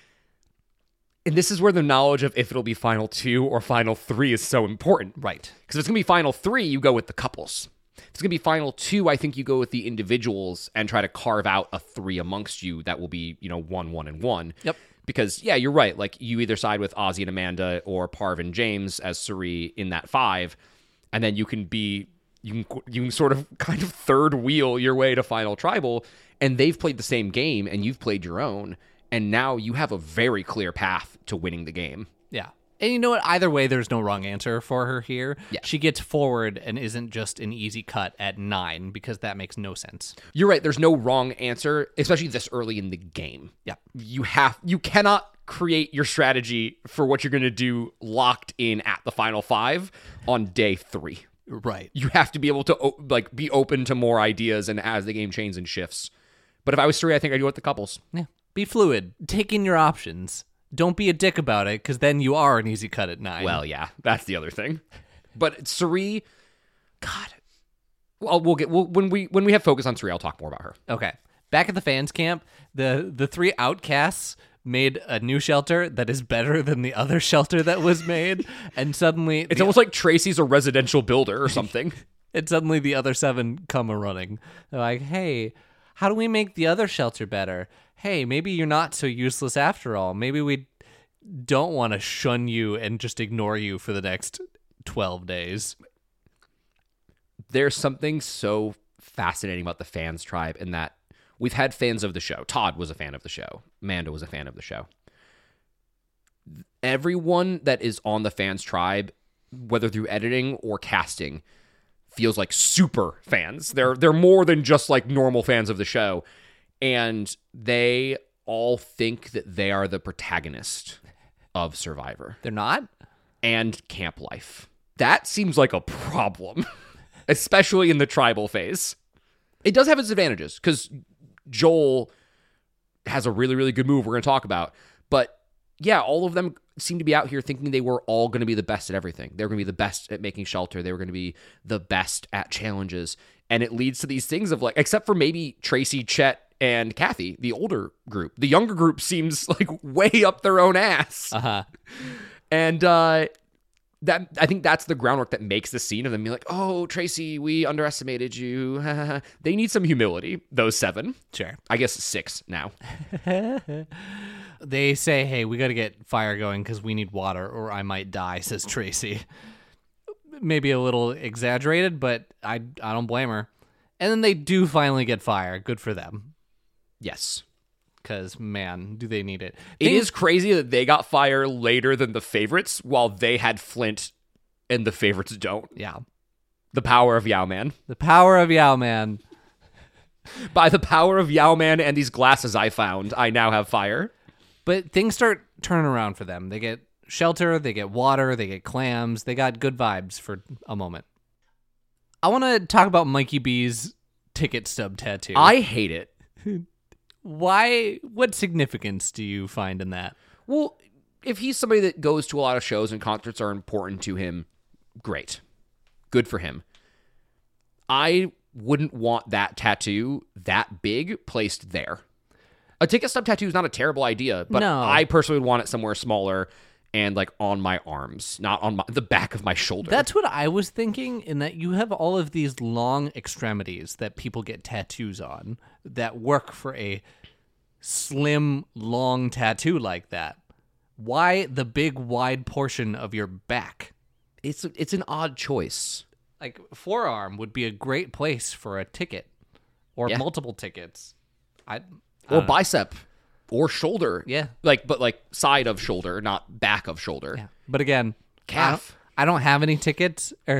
and this is where the knowledge of if it'll be final two or final three is so important, Right. Because if it's gonna be final three, you go with the couples. If it's gonna be final two, I think you go with the individuals and try to carve out a three amongst you that will be, you know, one, one, and one. Yep. Because yeah, you're right. Like you either side with Ozzy and Amanda or Parv and James as Suri in that five, and then you can be. You can you can sort of kind of third wheel your way to Final Tribal, and they've played the same game, and you've played your own, and now you have a very clear path to winning the game. Yeah. And you know what? Either way, there's no wrong answer for her here. Yeah. She gets forward and isn't just an easy cut at nine because that makes no sense. You're right. There's no wrong answer, especially this early in the game. Yeah. You have you cannot create your strategy for what you're going to do locked in at the final five on day three. Right. You have to be able to like be open to more ideas and as the game changes and shifts. But if I was three, I think I'd go with the couples. Yeah. Be fluid. Take in your options. Don't be a dick about it, because then you are an easy cut at nine. Well, yeah, that's the other thing. But Suri, God, well, we'll get we'll, when we when we have focus on Suri, I'll talk more about her. Okay. Back at the fans camp, the the three outcasts made a new shelter that is better than the other shelter that was made, and suddenly It's the, almost like Tracy's a residential builder or something. and suddenly the other seven come a running. They're like, "Hey, how do we make the other shelter better? Hey, maybe you're not so useless after all. Maybe we don't want to shun you and just ignore you for the next twelve days." There's something so fascinating about the fans tribe in that we've had fans of the show. Todd was a fan of the show. Amanda was a fan of the show. Everyone that is on the fans tribe, whether through editing or casting, feels like super fans. They're they're more than just like normal fans of the show. And they all think that they are the protagonist of Survivor They're not? and camp life. That seems like a problem, especially in the tribal phase. It does have its advantages because Joel has a really, really good move we're going to talk about. But yeah, all of them seem to be out here thinking they were all going to be the best at everything. They were going to be the best at making shelter. They were going to be the best at challenges. And it leads to these things of like, except for maybe Tracy, Chet, and Kathy, the older group. The younger group seems like way up their own ass. Uh-huh. And uh, that I think that's the groundwork that makes the scene of them being like, oh, Tracy, we underestimated you. They need some humility, those seven. Sure. I guess six now. They say, hey, we got to get fire going because we need water or I might die, says Tracy. Maybe a little exaggerated, but I, I don't blame her. And then they do finally get fire. Good for them. Yes. Because, man, do they need it. It Things- is crazy that they got fire later than the favorites while they had Flint and the favorites don't. Yeah. The power of Yowman. The power of Yowman. By the power of Yowman and these glasses I found, I now have fire. But things start turning around for them. They get shelter, they get water, they get clams. They got good vibes for a moment. I want to talk about Mikey B's ticket stub tattoo. I hate it. Why? What significance do you find in that? Well, if he's somebody that goes to a lot of shows and concerts are important to him, great. Good for him. I wouldn't want that tattoo that big placed there. A ticket stub tattoo is not a terrible idea, but No. I personally would want it somewhere smaller and like on my arms, not on my, the back of my shoulder. That's what I was thinking, in that you have all of these long extremities that people get tattoos on that work for a slim, long tattoo like that. Why the big, wide portion of your back? it's it's an odd choice. Like, forearm would be a great place for a ticket or Yeah. multiple tickets. I, I Or don't know. bicep or shoulder. Yeah. Like but like side of shoulder, not back of shoulder. Yeah. But again, Calf. I don't, I don't have any tickets. Or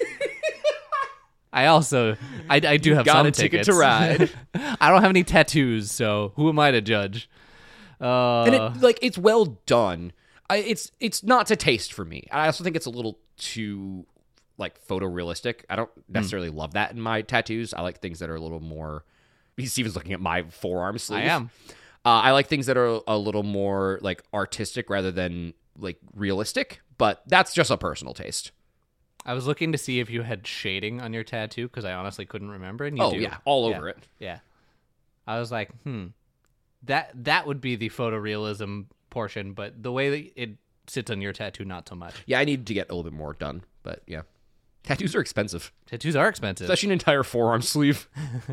I also, I, I do have Got some a ticket tickets to ride. I don't have any tattoos, so who am I to judge? Uh, and it like it's well done. I, it's it's not to taste for me. I also think it's a little too like photorealistic. I don't necessarily love that in my tattoos. I like things that are a little more. Steven's looking at my forearm sleeve. I am. Uh, I like things that are a little more like artistic rather than like realistic. But that's just a personal taste. I was looking to see if you had shading on your tattoo because I honestly couldn't remember. And you Oh do. yeah, all Yeah. over it. Yeah. I was like, hmm, that that would be the photorealism portion, but the way that it sits on your tattoo, not so much. Yeah, I need to get a little bit more done. But yeah, tattoos are expensive, Tattoos are expensive. especially an entire forearm sleeve.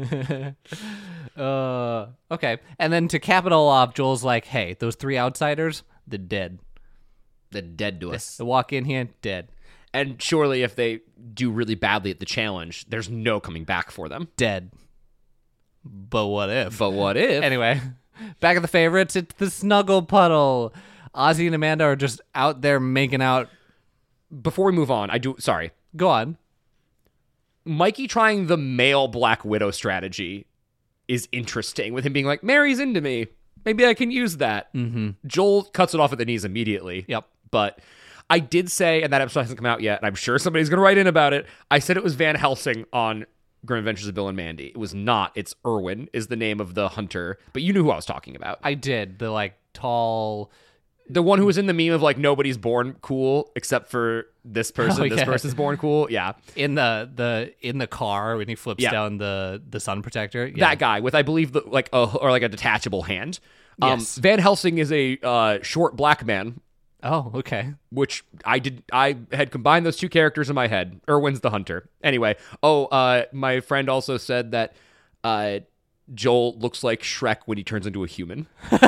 uh, okay. And then to cap it all off, Joel's like, hey, those three outsiders, they're dead. They're dead to us. They walk in here, dead. And surely if they do really badly at the challenge, there's no coming back for them. Dead. But what if? But what if? Anyway, back at the favorites, it's the Snuggle Puddle. Ozzy and Amanda are just out there making out. Before we move on, I do. Sorry, Go on. Mikey trying the male Black Widow strategy is interesting. With him being like, "Mary's into me. Maybe I can use that." Mm-hmm. Joel cuts it off at the knees immediately. Yep. But I did say, and that episode hasn't come out yet, and I'm sure somebody's going to write in about it. I said it was Van Helsing on Grim Adventures of Bill and Mandy. It was not. It's Irwin is the name of the hunter. But you knew who I was talking about. I did. The like tall. The one who was in the meme of like nobody's born cool except for this person. Oh, This yeah. person's born cool. Yeah. In the the in the car when he flips Yeah. down the the sun protector. Yeah. That guy with I believe the, like a or like a detachable hand. Um, Yes. Van Helsing is a uh, short black man, Oh, okay. which I did. I had combined those two characters in my head. Irwin's the hunter. Anyway, oh, uh, my friend also said that uh, Joel looks like Shrek when he turns into a human.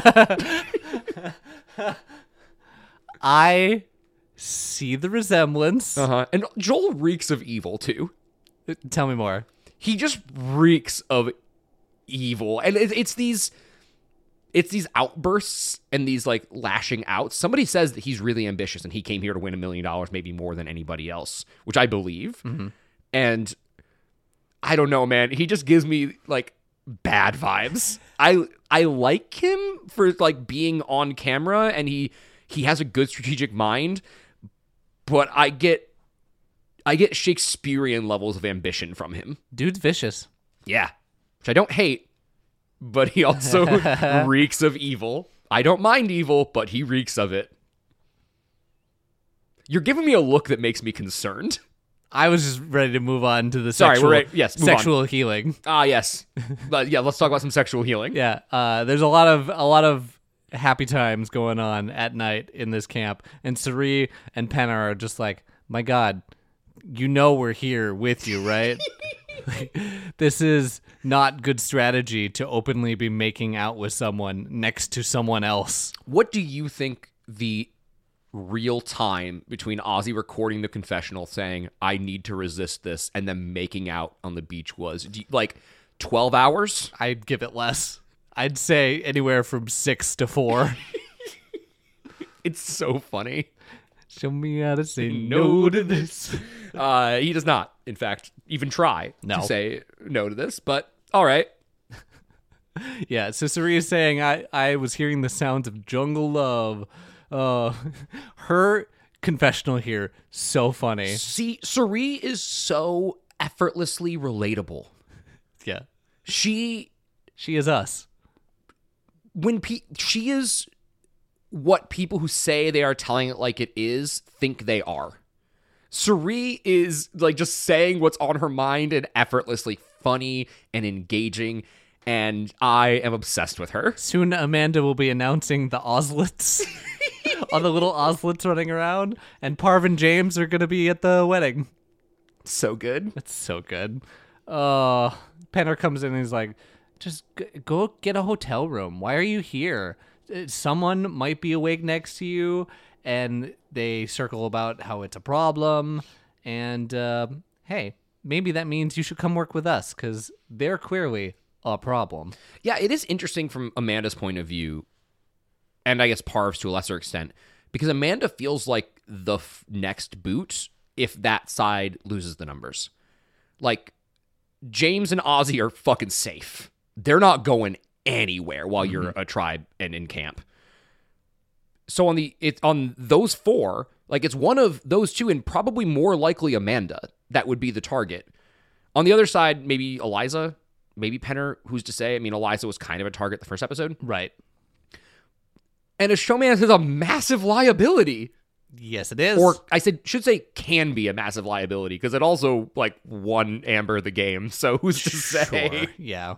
I see the resemblance. Uh huh. And Joel reeks of evil too. Tell me more. He just reeks of evil, and it, it's these. It's these outbursts and these like lashing out. Somebody says that he's really ambitious and he came here to win a million dollars, maybe more than anybody else, which I believe. Mm-hmm. And I don't know, man. He just gives me like bad vibes. I I like him for like being on camera and he he has a good strategic mind, but I get I get Shakespearean levels of ambition from him. Dude's vicious. Yeah, which I don't hate. But he also reeks of evil. I don't mind evil, but he reeks of it. You're giving me a look that makes me concerned. I was just ready to move on to the Sorry, sexual, we're ready- yes, move sexual healing. Ah, yes. But yeah, let's talk about some sexual healing. Yeah, uh, there's a lot of a lot of happy times going on at night in this camp, and Sari and Penna are just like, my God, you know we're here with you, right? Like, this is not good strategy to openly be making out with someone next to someone else. What do you think the real time between Ozzy recording the confessional saying, I need to resist this, and then making out on the beach was? Do you, like twelve hours? I'd give it less. I'd say anywhere from six to four. It's so funny. Show me how to say no to this. Uh, he does not, in fact, even try No. to say no to this, but all right. Yeah, so Sari is saying, I, I was hearing the sounds of jungle love. Uh, her confessional here, so funny. See, Sari is so effortlessly relatable. Yeah, She, she is us. when pe- she is what people who say they are telling it like it is think they are. Sari is like just saying what's on her mind and effortlessly funny and engaging, and I am obsessed with her. Soon Amanda will be announcing the Oslets. All the little Oslets running around. And Parv and James are going to be at the wedding. So good. That's so good. Uh, Penner comes in and he's like, just g- go get a hotel room. Why are you here? Uh, Someone might be awake next to you. And they circle about how it's a problem. And uh, hey, maybe that means you should come work with us because they're clearly a problem. Yeah, it is interesting from Amanda's point of view, and I guess Parv's to a lesser extent, because Amanda feels like the f- next boot if that side loses the numbers. Like, James and Ozzy are fucking safe. They're not going anywhere while you're a tribe and in camp. So on the it's on those four, like it's one of those two, and probably more likely Amanda that would be the target. On the other side, maybe Eliza, maybe Penner. Who's to say? I mean, Eliza was kind of a target the first episode, Right. and a showman is a massive liability. Yes, it is. Or I said should say can be a massive liability because it also like won Amber the game. So who's to say? Sure. Yeah.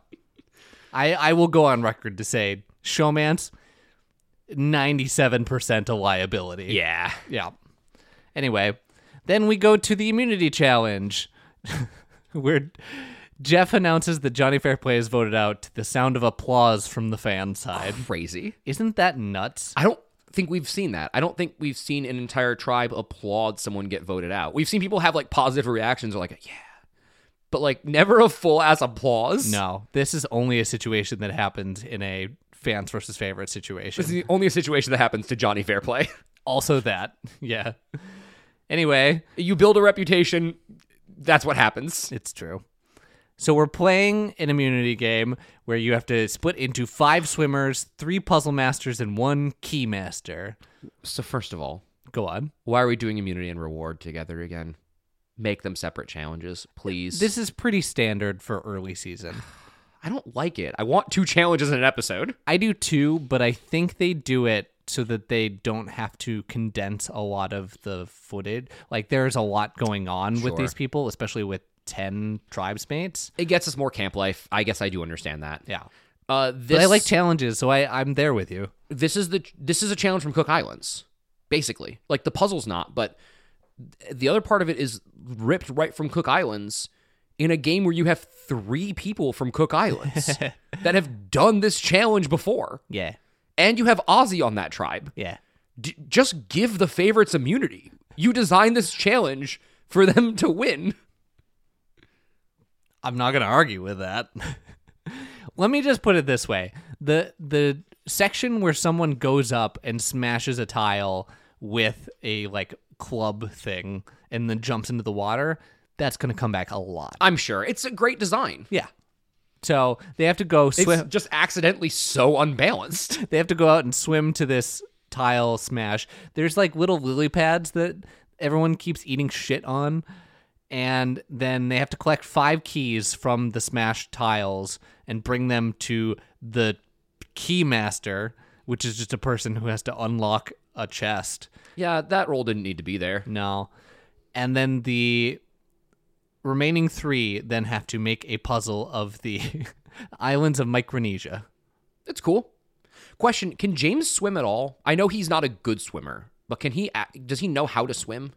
I I will go on record to say showman's ninety-seven percent a liability. Yeah. Yeah. Anyway, then we go to the immunity challenge where Jeff announces that Johnny Fairplay is voted out to the sound of applause from the fan side. Crazy. Isn't that nuts? I don't think we've seen that. I don't think we've seen an entire tribe applaud someone get voted out. We've seen people have like positive reactions or like, yeah. But like never a full ass applause. No, this is only a situation that happens in a fans versus favorite situation. This is only a situation that happens to Johnny Fairplay. Also that. Yeah. Anyway, You build a reputation, that's what happens. it's true. So we're playing an immunity game where you have to split into five swimmers, three puzzle masters, and one key master. So first of all, Go on. why are we doing immunity and reward together again? Make them separate challenges, please. This is pretty standard for early season. I don't like it. I want two challenges in an episode. I do too, but I think they do it so that they don't have to condense a lot of the footage. Like there's a lot going on with Sure. these people, especially with ten tribes mates. It gets us more camp life. I guess I do understand that. Yeah. Uh, this, But I like challenges, so I, I'm there with you. this is the this is a challenge from Cook Islands, basically. Like the puzzle's not, but the other part of it is ripped right from Cook Islands in a game where you have three people from Cook Islands that have done this challenge before, Yeah. and you have Ozzy on that tribe. Yeah. D- just give the favorites immunity. You designed this challenge for them to win. I'm not going to argue with that. Let me just put it this way. The the section where someone goes up and smashes a tile with a like club thing and then jumps into the water, that's going to come back a lot. I'm sure it's a great design. Yeah. So they have to go It's swim. just accidentally so unbalanced. They have to go out and swim to this tile smash. There's like little lily pads that everyone keeps eating shit on. And then they have to collect five keys from the smashed tiles and bring them to the key master, which is just a person who has to unlock a chest. Yeah, that role didn't need to be there. No. And then the remaining three then have to make a puzzle of the islands of Micronesia. It's cool. Question, can James swim at all? I know he's not a good swimmer, but can he act, does he know how to swim?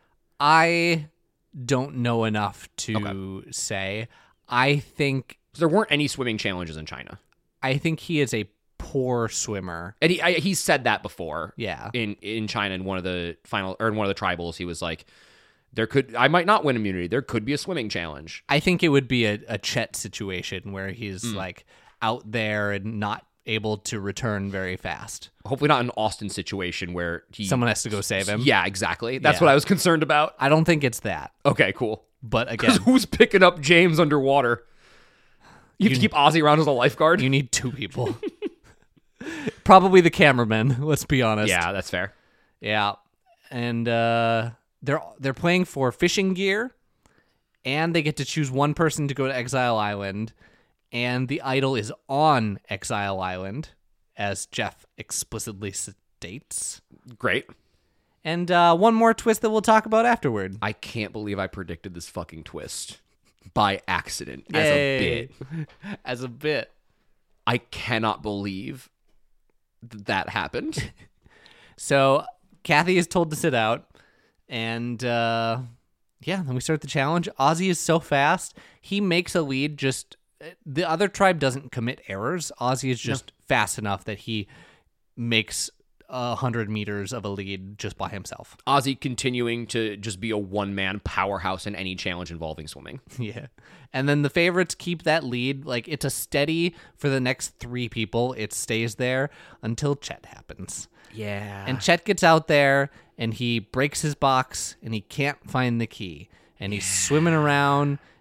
I don't know enough to Okay. say. I think 'Cause there weren't any swimming challenges in China. I think he is a poor swimmer. And he I, he's said that before. Yeah. In in China in one of the final or in one of the tribals, he was like, there could I might not win immunity. There could be a swimming challenge. I think it would be a, a Chet situation where he's Hmm. like out there and not able to return very fast. Hopefully not an Austin situation where he Someone has to go save him. Yeah, exactly. That's Yeah. what I was concerned about. I don't think it's that. Okay, cool. But again, Who's picking up James underwater? You have You- to keep Ozzy around as a lifeguard? you need two people. Probably the cameraman, let's be honest. Yeah, that's fair. Yeah. And uh, they're they're playing for fishing gear, and they get to choose one person to go to Exile Island, and the idol is on Exile Island, as Jeff explicitly states. Great. And uh, one more twist that we'll talk about afterward. I can't believe I predicted this fucking twist by accident as Yay. a bit. As a bit. I cannot believe th- that happened. So Kathy is told to sit out, and uh, yeah, then we start the challenge. Ozzy is so fast; he makes a lead. Just the other tribe doesn't commit errors. Ozzy is just fast enough that he makes a hundred meters of a lead just by himself. Ozzy continuing to just be a one-man powerhouse in any challenge involving swimming. Yeah, and then the favorites keep that lead. Like it's a steady for the next three people. It stays there until Chet happens. Yeah. And Chet gets out there, and he breaks his box, and he can't find the key. And he's swimming around,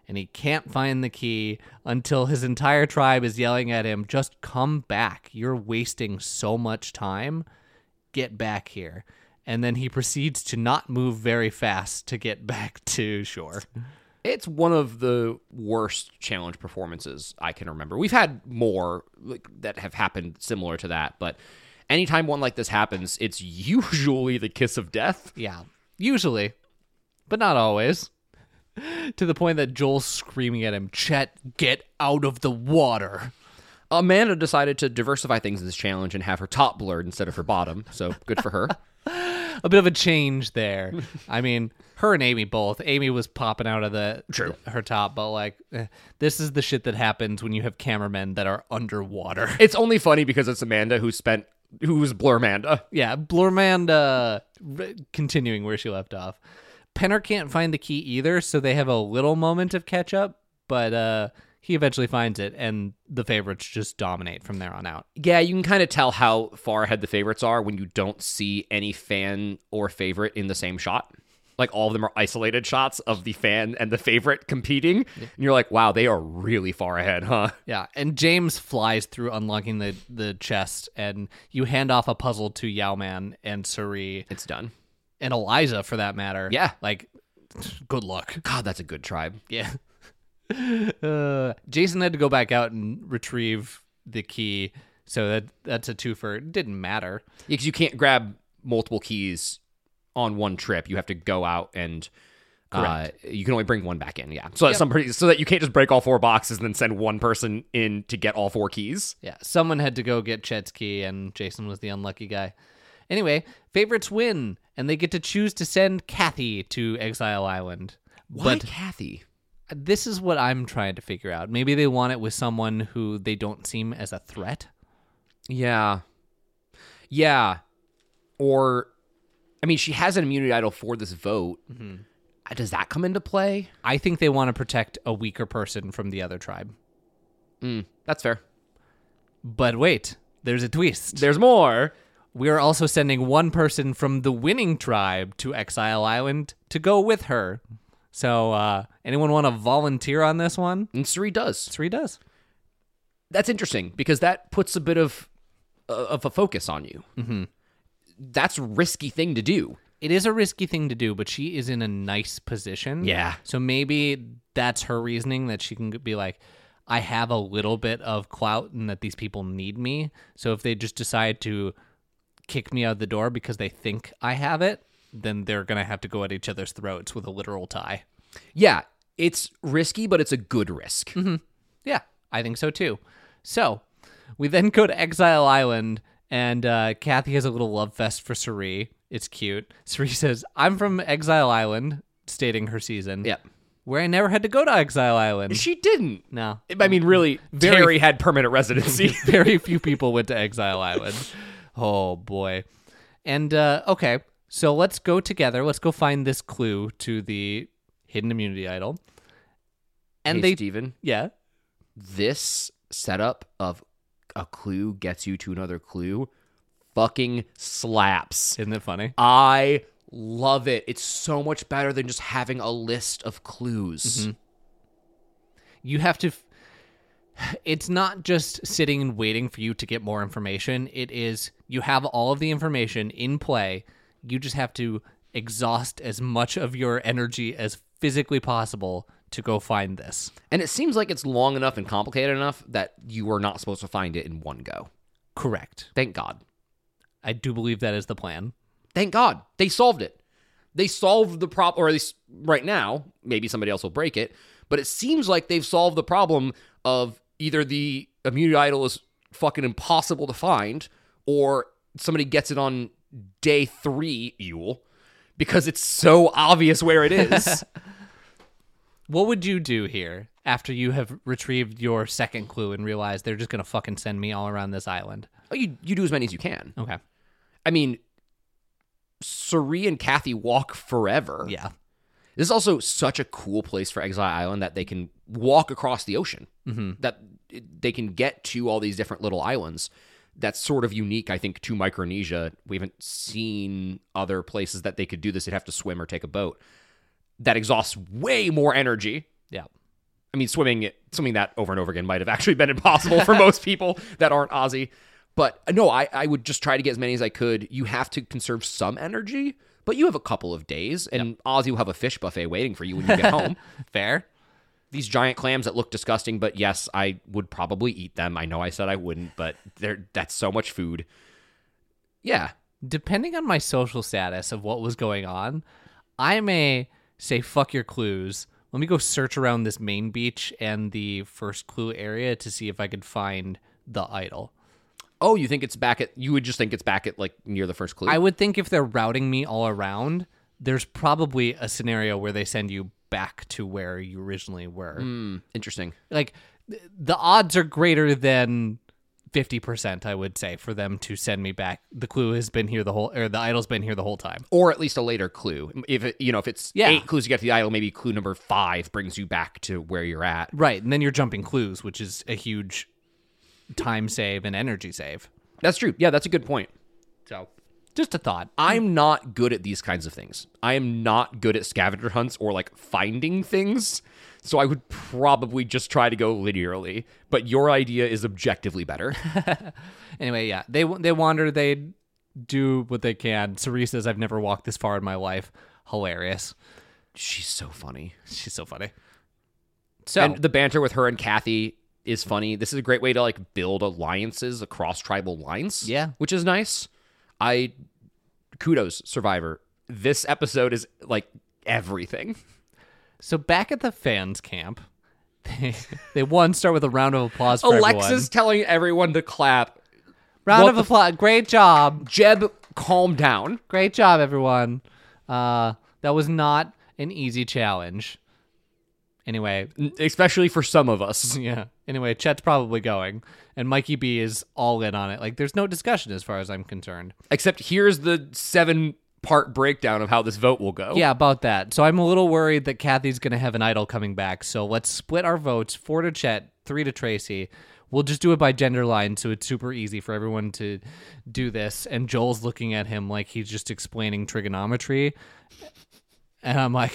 and he can't find the key until his entire tribe is yelling at him, just come back. You're wasting so much time. Get back here. And then he proceeds to not move very fast to get back to shore. It's one of the worst challenge performances I can remember. We've had more like, that have happened similar to that, but anytime one like this happens, it's usually the kiss of death. Yeah, usually, but not always. To the point that Joel's screaming at him, Chet, get out of the water. Amanda decided to diversify things in this challenge and have her top blurred instead of her bottom, so good for her. A bit of a change there. I mean, her and Amy both. Amy was popping out of the True. her top, but like, eh, this is the shit that happens when you have cameramen that are underwater. It's only funny because it's Amanda who spent, who was Blurmanda. Yeah, Blurmanda, r- continuing where she left off. Penner can't find the key either, so they have a little moment of catch up, but uh, he eventually finds it, and the favorites just dominate from there on out. Yeah, you can kind of tell how far ahead the favorites are when you don't see any fan or favorite in the same shot. Like, all of them are isolated shots of the fan and the favorite competing, and you're like, wow, they are really far ahead, huh? Yeah, and James flies through unlocking the, the chest, and you hand off a puzzle to Yao-Man and Suri. It's done. And Eliza, for that matter. Yeah. Like, good luck. God, that's a good tribe. Yeah. Uh, Jason had to go back out and retrieve the key, so that that's a twofer. It didn't matter. Yeah, because you can't grab multiple keys on one trip. You have to go out and uh, you can only bring one back in. Yeah, so that Yep. somebody, so that you can't just break all four boxes and then send one person in to get all four keys. Yeah, someone had to go get Chet's key, and Jason was the unlucky guy. Anyway, favorites win, and they get to choose to send Kathy to Exile Island. Why But Kathy? this is what I'm trying to figure out. Maybe they want it with someone who they don't seem as a threat. Yeah, yeah, or I mean, she has an immunity idol for this vote. Mm-hmm. Does that come into play? I think they want to protect a weaker person from the other tribe. Mm, that's fair. But wait, there's a twist. There's more. We are also sending one person from the winning tribe to Exile Island to go with her. So, uh, anyone want to volunteer on this one? And Suri does. Suri does. That's interesting because that puts a bit of uh, of a focus on you. Mm-hmm. That's a risky thing to do. It is a risky thing to do, but she is in a nice position. Yeah. So maybe that's her reasoning, that she can be like, I have a little bit of clout and that these people need me. So if they just decide to kick me out the door because they think I have it, then they're going to have to go at each other's throats with a literal tie. Yeah, it's risky, but it's a good risk. Mm-hmm. Yeah, I think so too. So we then go to Exile Island, and uh, Kathy has a little love fest for Suri. It's cute. Suri says, I'm from Exile Island, stating her season. Yeah. Where I never had to go to Exile Island. She didn't. No. I mean, really, Very- Terry had permanent residency. Very few people went to Exile Island. Oh, boy. And, uh, okay, so let's go together. Let's go find this clue to the hidden immunity idol. And hey, they... Steven, Yeah? this setup of a clue gets you to another clue fucking slaps. Isn't it funny? I love it. It's so much better than just having a list of clues. Mm-hmm. You have to... F- it's not just sitting and waiting for you to get more information. It is, you have all of the information in play. You just have to exhaust as much of your energy as physically possible to go find this. And it seems like it's long enough and complicated enough that you are not supposed to find it in one go. Correct. Thank God. I do believe that is the plan. Thank God. They solved it. They solved the problem, or at least right now, maybe somebody else will break it, but it seems like they've solved the problem of either the immunity idol is fucking impossible to find, or somebody gets it on day three, Yule, because it's so obvious where it is. What would you do here after you have retrieved your second clue and realized they're just going to fucking send me all around this island? Oh, you, you do as many as you can. Okay. I mean, Suri and Kathy walk forever. Yeah. This is also such a cool place for Exile Island that they can walk across the ocean. Mm-hmm. That they can get to all these different little islands. That's sort of unique, I think, to Micronesia. We haven't seen other places that they could do this. They'd have to swim or take a boat. That exhausts way more energy. Yeah. I mean, swimming swimming that over and over again might have actually been impossible for most people that aren't Aussie. But no, I, I would just try to get as many as I could. You have to conserve some energy, but you have a couple of days, and yep. Aussie will have a fish buffet waiting for you when you get home. Fair. These giant clams that look disgusting, but yes, I would probably eat them. I know I said I wouldn't, but they're that's so much food. Yeah. Depending on my social status of what was going on, I may say, fuck your clues. Let me go search around this main beach and the first clue area to see if I could find the idol. Oh, you think it's back at, you would just think it's back at like near the first clue? I would think if they're routing me all around, there's probably a scenario where they send you back to where you originally were. Mm, interesting. Like, th- the odds are greater than fifty percent, I would say, for them to send me back. The clue has been here the whole, or the idol's been here the whole time. Or at least a later clue. If it, you know, if it's yeah. eight clues to get to the idol, maybe clue number five brings you back to where you're at. Right, and then you're jumping clues, which is a huge time save and energy save. That's true. Yeah, that's a good point. So, just a thought. I'm not good at these kinds of things. I am not good at scavenger hunts or like finding things. So I would probably just try to go linearly. But your idea is objectively better. Anyway, yeah. They they wander. They do what they can. Cerise says, I've never walked this far in my life. Hilarious. She's so funny. She's so funny. So and the banter with her and Kathy is funny. This is a great way to like build alliances across tribal lines. Yeah. Which is nice. I kudos, Survivor. This episode is like everything. So back at the fans camp, they, they one start with a round of applause for Alexa's everyone. telling everyone to clap. Round What of the applause. Great job. Jeb, calm down. Great job, everyone. Uh, that was not an easy challenge. Anyway. Especially for some of us. Yeah. Anyway, Chet's probably going. And Mikey B is all in on it. Like, there's no discussion as far as I'm concerned. Except here's the seven part breakdown of how this vote will go. Yeah, about that. So I'm a little worried that Kathy's going to have an idol coming back. So let's split our votes. Four to Chet, three to Tracy. We'll just do it by gender line, so it's super easy for everyone to do this. And Joel's looking at him like he's just explaining trigonometry. And I'm like,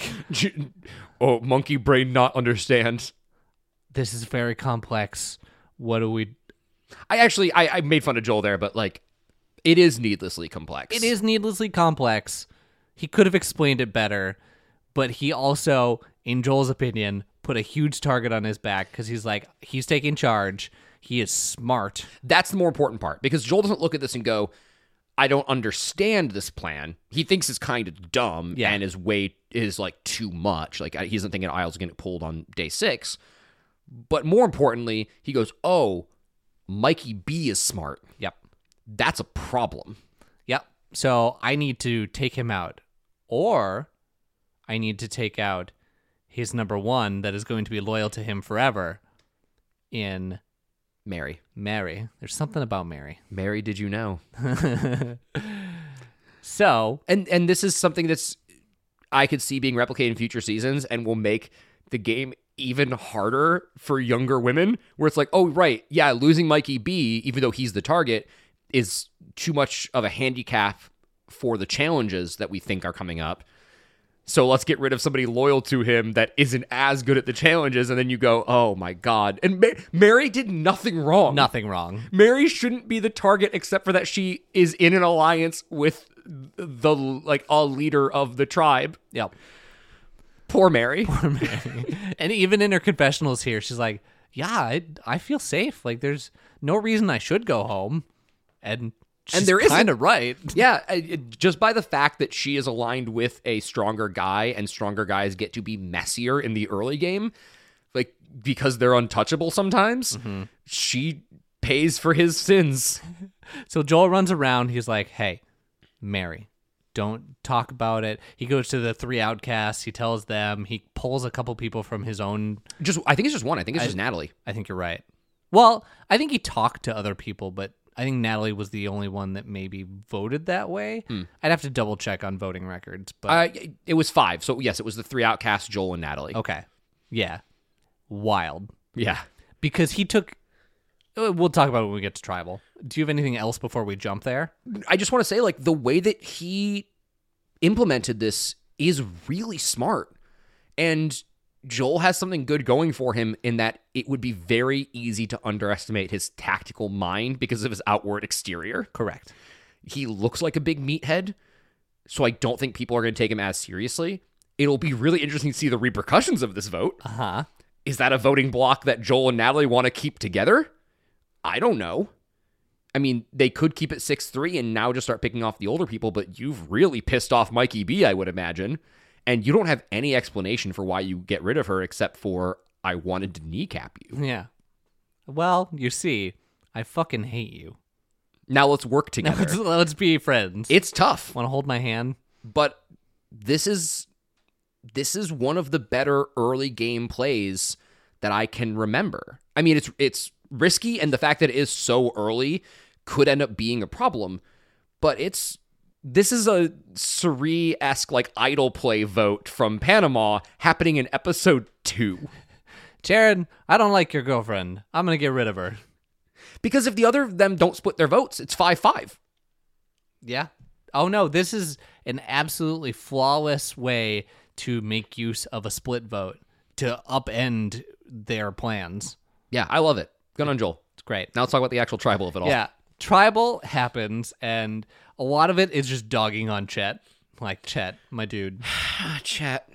oh, monkey brain not understand. This is very complex. What do we... I actually, I, I made fun of Joel there, but like, it is needlessly complex. It is needlessly complex. He could have explained it better, but he also, in Joel's opinion, put a huge target on his back because he's like, he's taking charge. He is smart. That's the more important part, because Joel doesn't look at this and go, I don't understand this plan. He thinks it's kind of dumb yeah. and his weight is like too much. Like he doesn't think an idol's going to get pulled on day six. But more importantly, he goes, oh, Mikey B is smart. Yep. That's a problem. Yep. So I need to take him out, or I need to take out his number one that is going to be loyal to him forever in Mary. Mary. There's something about Mary. Mary, did you know? So, and and this is something that's I could see being replicated in future seasons and will make the game even harder for younger women, where it's like, oh, right, yeah, losing Mikey B, even though he's the target, is too much of a handicap for the challenges that we think are coming up. So let's get rid of somebody loyal to him that isn't as good at the challenges, and then you go, oh my god. And Ma- Mary did nothing wrong. Nothing wrong. Mary shouldn't be the target except for that she is in an alliance with the, like, a leader of the tribe. Yep. Poor Mary. Poor Mary. And even in her confessionals here, she's like, yeah, I, I feel safe. Like, there's no reason I should go home. And she's and there is kind of right. Yeah, it, just by the fact that she is aligned with a stronger guy, and stronger guys get to be messier in the early game, like, because they're untouchable sometimes, mm-hmm. she pays for his sins. So Joel runs around. He's like, hey, Mary, don't talk about it. He goes to the three outcasts. He tells them. He pulls a couple people from his own. Just, I think it's just one. I think it's I, just Natalie. I think you're right. Well, I think he talked to other people, but I think Natalie was the only one that maybe voted that way. Hmm. I'd have to double check on voting records, but uh, it was five. So yes, it was the three outcasts, Joel and Natalie. Okay, yeah, wild. Yeah, because he took. We'll talk about it when we get to tribal. Do you have anything else before we jump there? I just want to say, like, the way that he implemented this is really smart. And Joel has something good going for him in that it would be very easy to underestimate his tactical mind because of his outward exterior. Correct. He looks like a big meathead, so I don't think people are going to take him as seriously. It'll be really interesting to see the repercussions of this vote. Uh-huh. Is that a voting block that Joel and Natalie want to keep together? I don't know. I mean, they could keep it six three and now just start picking off the older people, but you've really pissed off Mikey B, I would imagine. And you don't have any explanation for why you get rid of her except for, I wanted to kneecap you. Yeah. Well, you see, I fucking hate you. Now let's work Now together. let's, let's be friends. It's tough, Want to hold my hand? but this is this is one of the better early game plays that I can remember. I mean, it's it's risky, and the fact that it is so early could end up being a problem, but it's this is a Suri-esque like idol play vote from Panama happening in episode two. Jared, I don't like your girlfriend. I'm going to get rid of her. Because if the other of them don't split their votes, it's five five. Yeah. Oh, no, this is an absolutely flawless way to make use of a split vote to upend their plans. Yeah, I love it. Good on Joel. It's great. Now let's talk about the actual tribal of it all. Yeah. Tribal happens, and a lot of it is just dogging on Chet. Like, Chet, my dude. Chet.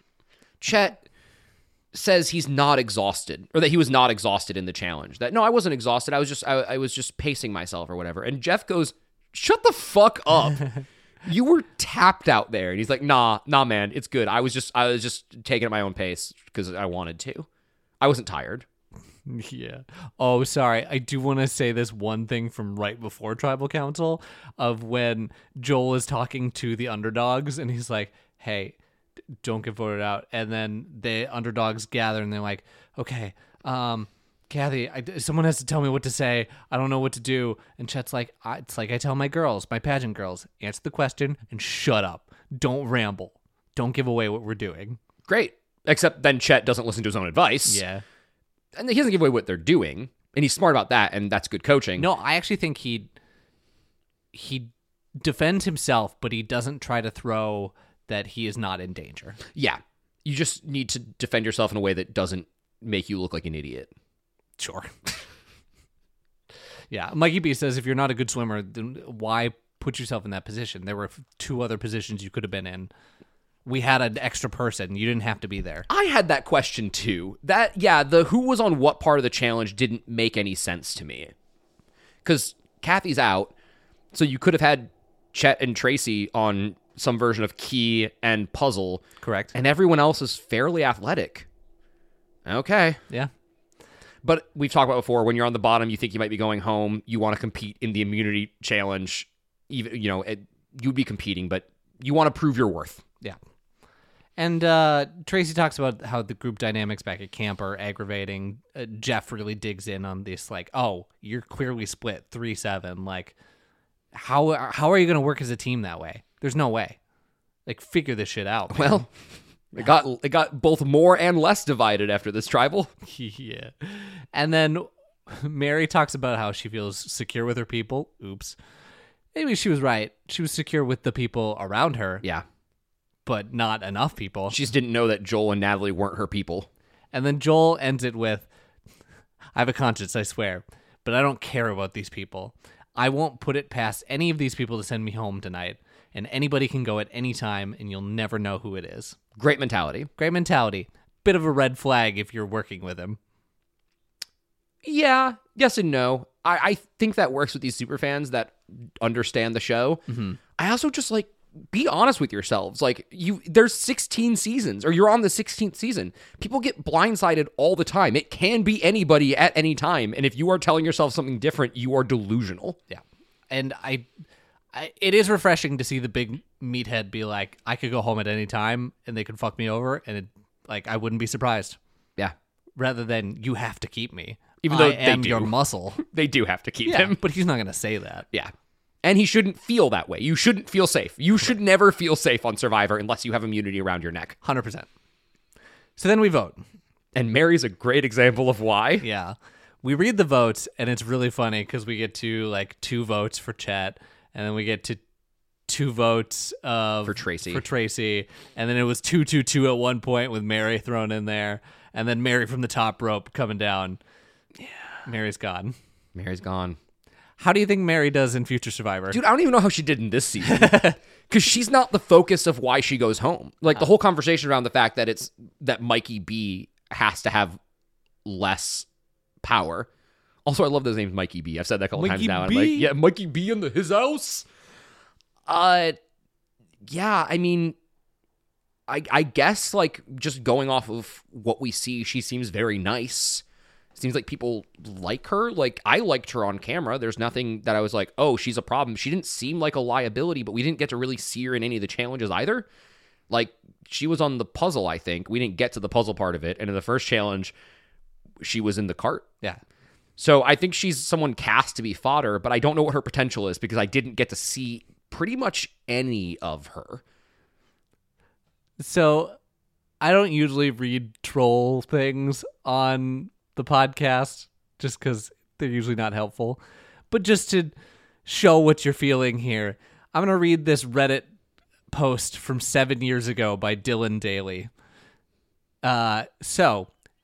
Chet says he's not exhausted, or that he was not exhausted in the challenge. That, no, I wasn't exhausted. I was just, I, I was just pacing myself or whatever. And Jeff goes, shut the fuck up. You were tapped out there. And he's like, nah, nah, man, it's good. I was just, I was just taking it at my own pace because I wanted to. I wasn't tired. Yeah. Oh, sorry. I do want to say this one thing from right before Tribal Council of when Joel is talking to the underdogs and he's like, hey, d- don't get voted out. And then the underdogs gather and they're like, okay, um, Kathy, I, someone has to tell me what to say. I don't know what to do. And Chet's like, I, it's like I tell my girls, my pageant girls, answer the question and shut up. Don't ramble. Don't give away what we're doing. Great. Except then Chet doesn't listen to his own advice. Yeah. And he doesn't give away what they're doing. And he's smart about that, and that's good coaching. No, I actually think he he defends himself, but he doesn't try to throw that he is not in danger. Yeah. You just need to defend yourself in a way that doesn't make you look like an idiot. Sure. Yeah. Mikey B says if you're not a good swimmer, then why put yourself in that position? There were two other positions you could have been in. We had an extra person. You didn't have to be there. I had that question too. That, yeah, the who was on what part of the challenge didn't make any sense to me. Because Kathy's out, so you could have had Chet and Tracy on some version of key and puzzle. Correct. And everyone else is fairly athletic. Okay. Yeah. But we've talked about before, when you're on the bottom, you think you might be going home. You want to compete in the immunity challenge. Even, you know, it, you'd be competing, but you want to prove your worth. Yeah. And uh, Tracy talks about how the group dynamics back at camp are aggravating. Uh, Jeff really digs in on this, like, oh, you're clearly split three seven. Like, how how are you going to work as a team that way? There's no way. Like, figure this shit out, man. Well, it got it got both more and less divided after this tribal. Yeah. And then Mary talks about how she feels secure with her people. Oops. Maybe she was right. She was secure with the people around her. Yeah. But not enough people. She just didn't know that Joel and Natalie weren't her people. And then Joel ends it with, I have a conscience, I swear, but I don't care about these people. I won't put it past any of these people to send me home tonight. And anybody can go at any time, and you'll never know who it is. Great mentality. Great mentality. Bit of a red flag if you're working with him. Yeah, yes and no. I, I think that works with these super fans that understand the show. Mm-hmm. I also just like, be honest with yourselves. Like, you, there's sixteen seasons, or you're on the sixteenth season. People get blindsided all the time. It can be anybody at any time. And if you are telling yourself something different, you are delusional. Yeah. And I, I it is refreshing to see the big meathead be like, I could go home at any time and they could fuck me over. And it, like, I wouldn't be surprised. Yeah. Rather than, you have to keep me. Even though I they am do. your muscle. They do have to keep Yeah, him. but he's not going to say that. Yeah. And he shouldn't feel that way. You shouldn't feel safe. You should never feel safe on Survivor unless you have immunity around your neck. one hundred percent. So then we vote. And Mary's a great example of why. Yeah. We read the votes, and it's really funny because we get to, like, two votes for Chet, and then we get to two votes of, For Tracy. For Tracy. And then it was two two two at one point with Mary thrown in there. And then Mary from the top rope coming down. Yeah. Mary's gone. Mary's gone. How do you think Mary does in Future Survivor? Dude, I don't even know how she did in this season. Because she's not the focus of why she goes home. Like, the whole conversation around the fact that it's that Mikey B has to have less power. Also, I love those names, Mikey B. I've said that a couple Mikey times now. And B? I'm like, yeah, Mikey B in the, his house. Uh, yeah, I mean, I I guess, like, just going off of what we see, she seems very nice. Seems like people like her. Like, I liked her on camera. There's nothing that I was like, oh, she's a problem. She didn't seem like a liability, but we didn't get to really see her in any of the challenges either. Like, she was on the puzzle, I think. We didn't get to the puzzle part of it. And in the first challenge, she was in the cart. Yeah. So I think she's someone cast to be fodder, but I don't know what her potential is because I didn't get to see pretty much any of her. So I don't usually read troll things on the podcast just because they're usually not helpful. But just to show what you're feeling here, I'm going to read this Reddit post from seven years ago by Dylan Daly. Uh, so,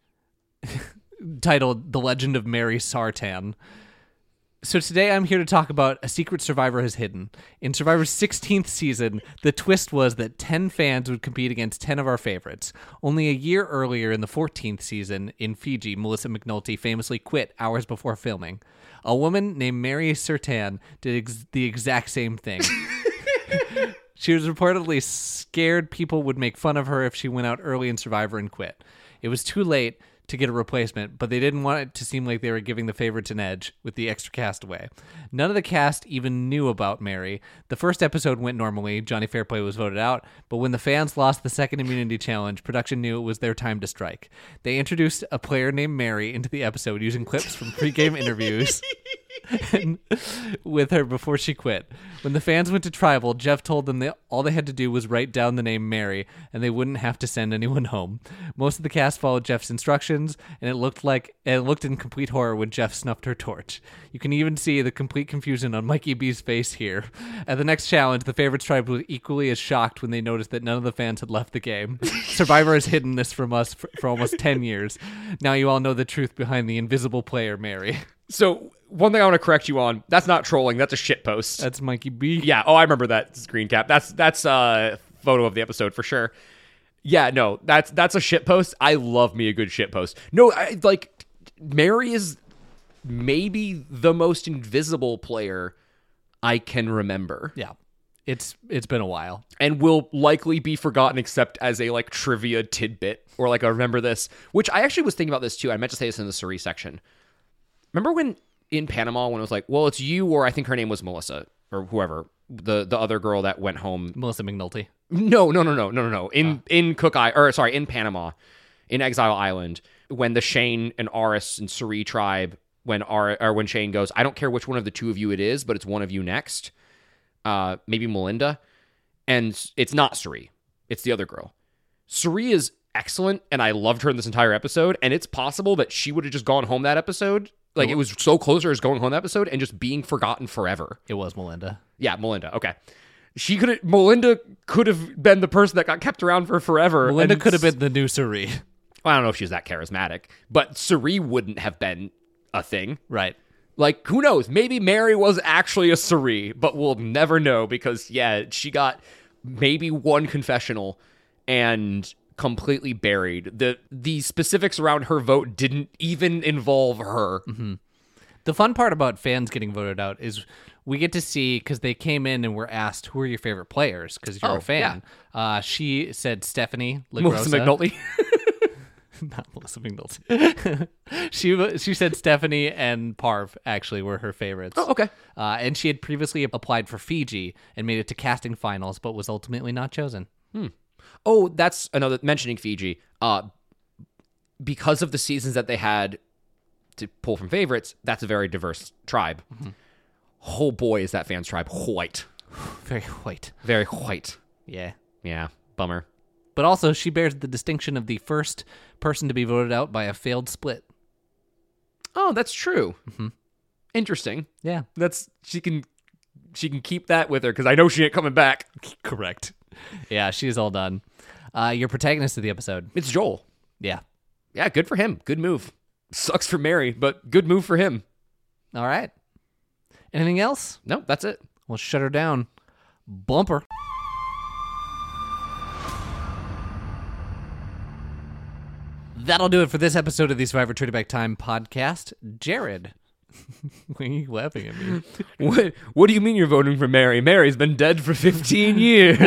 titled The Legend of Mary Sartan. So today I'm here to talk about A Secret Survivor Has Hidden. In Survivor's sixteenth season, the twist was that ten fans would compete against ten of our favorites. Only a year earlier in the fourteenth season, in Fiji, Melissa McNulty famously quit hours before filming. A woman named Mary Sartan did ex- the exact same thing. She was reportedly scared people would make fun of her if she went out early in Survivor and quit. It was too late to get a replacement, but they didn't want it to seem like they were giving the favorites an edge with the extra cast away. None of the cast even knew about Mary. The first episode went normally. Johnny Fairplay was voted out, but when the fans lost the second immunity challenge, production knew it was their time to strike. They introduced a player named Mary into the episode using clips from pre-game interviews and, with her before she quit. When the fans went to Tribal, Jeff told them that all they had to do was write down the name Mary, and they wouldn't have to send anyone home. Most of the cast followed Jeff's instructions, and it looked like and it looked in complete horror when Jeff snuffed her torch. You can even see the complete confusion on Mikey B's face here. At the next challenge, the favorites tribe was equally as shocked when they noticed that none of the fans had left the game. Survivor has hidden this from us for, for almost ten years. Now you all know the truth behind the invisible player, Mary. So, one thing I want to correct you on, that's not trolling, that's a shit post. That's Mikey B. Yeah, oh, I remember that screen cap. That's that's a photo of the episode for sure. Yeah, no, that's that's a shit post. I love me a good shit post. No, I, like, Mary is maybe the most invisible player I can remember. Yeah. It's it's been a while. And will likely be forgotten except as a, like, trivia tidbit or, like, a remember this, which I actually was thinking about this, too. I meant to say this in the Suri section. Remember when in Panama when it was like, well, it's you, or I think her name was Melissa or whoever, the the other girl that went home. Melissa McNulty. No, no, no, no, no, no, no. In oh. in Cook I or sorry, in Panama, in Exile Island, when the Shane and Aris and Suri tribe, when Ar or when Shane goes, I don't care which one of the two of you it is, but it's one of you next. Uh, maybe Melinda, and it's not Suri, it's the other girl. Suri is excellent, and I loved her in this entire episode. And it's possible that she would have just gone home that episode. Like, it was so close to her as going home that episode and just being forgotten forever. It was Melinda. Yeah, Melinda. Okay. She could have, Melinda could have been the person that got kept around for forever. Melinda could have been the new Suri. Well, I don't know if she was that charismatic, but Suri wouldn't have been a thing. Right. Like, who knows? Maybe Mary was actually a Suri, but we'll never know because, yeah, she got maybe one confessional and completely buried. The the specifics around her vote didn't even involve her. Mm-hmm. The fun part about fans getting voted out is we get to see, because they came in and were asked, who are your favorite players? Because you're oh, a fan. Yeah. Uh, she said Stephanie LaGrossa. Melissa McNulty. Not Melissa McNulty. she she said Stephanie and Parv actually were her favorites. Oh, okay. Uh, and she had previously applied for Fiji and made it to casting finals, but was ultimately not chosen. Hmm. Oh, that's another, mentioning Fiji. Uh, because of the seasons that they had to pull from favorites, that's a very diverse tribe. Mm-hmm. Oh boy, is that fans tribe white. Very white. Very white. Yeah. Yeah. Bummer. But also, she bears the distinction of the first person to be voted out by a failed split. Oh, that's true. Mm-hmm. Interesting. Yeah. That's, she can she can keep that with her because I know she ain't coming back. Correct. Yeah, she's all done. Uh, your protagonist of the episode. It's Joel. Yeah. Yeah, good for him. Good move. Sucks for Mary, but good move for him. All right. Anything else? No, that's it. We'll shut her down. Bumper. That'll do it for this episode of the Survivor Turning Back Time podcast. Jared, why are you laughing at me? What, what do you mean you're voting for Mary? Mary's been dead for fifteen years.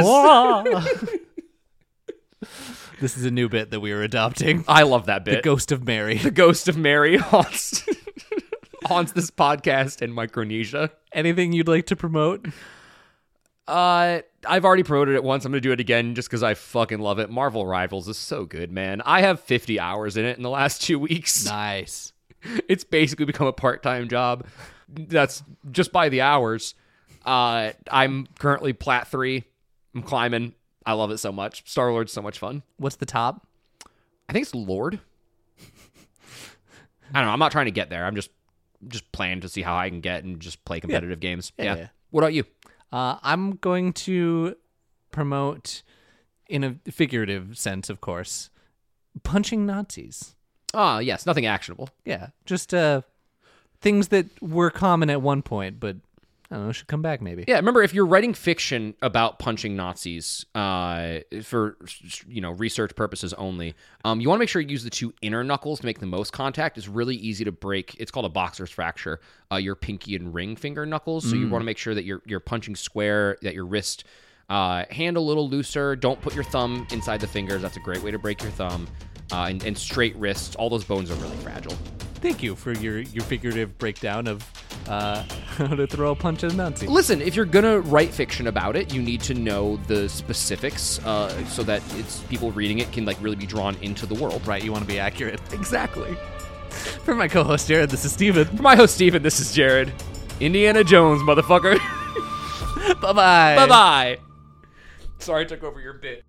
This is a new bit that we are adopting. I love that bit. The Ghost of Mary. The ghost of Mary haunts, haunts this podcast in Micronesia. Anything you'd like to promote? Uh, I've already promoted it once. I'm going to do it again just because I fucking love it. Marvel Rivals is so good, man. I have fifty hours in it in the last two weeks. Nice. It's basically become a part-time job. That's just by the hours. Uh, I'm currently Plat three. I'm climbing. I love it so much. Star-Lord's so much fun. What's the top? I think it's Lord. I don't know. I'm not trying to get there. I'm just just playing to see how I can get and just play competitive yeah. games. Yeah, yeah. yeah. What about you? Uh, I'm going to promote, in a figurative sense, of course, punching Nazis. Ah, yes. Nothing actionable. Yeah. Just uh, things that were common at one point, but I don't know, should come back maybe. Yeah, remember, if you're writing fiction about punching Nazis uh, for, you know, research purposes only, um, you want to make sure you use the two inner knuckles to make the most contact. It's really easy to break. It's called a boxer's fracture. Uh, your pinky and ring finger knuckles. So mm. you want to make sure that you're you're punching square, that your wrist uh, hand a little looser. Don't put your thumb inside the fingers. That's a great way to break your thumb. Uh, and, and straight wrists. All those bones are really fragile. Thank you for your, your figurative breakdown of uh, how to throw a punch at a Nazi. Listen, if you're going to write fiction about it, you need to know the specifics uh, so that it's people reading it can like really be drawn into the world. Right, you want to be accurate. Exactly. For my co-host Jared, this is Steven. For my host Steven, this is Jared. Indiana Jones, motherfucker. Bye-bye. Bye-bye. Sorry I took over your bit.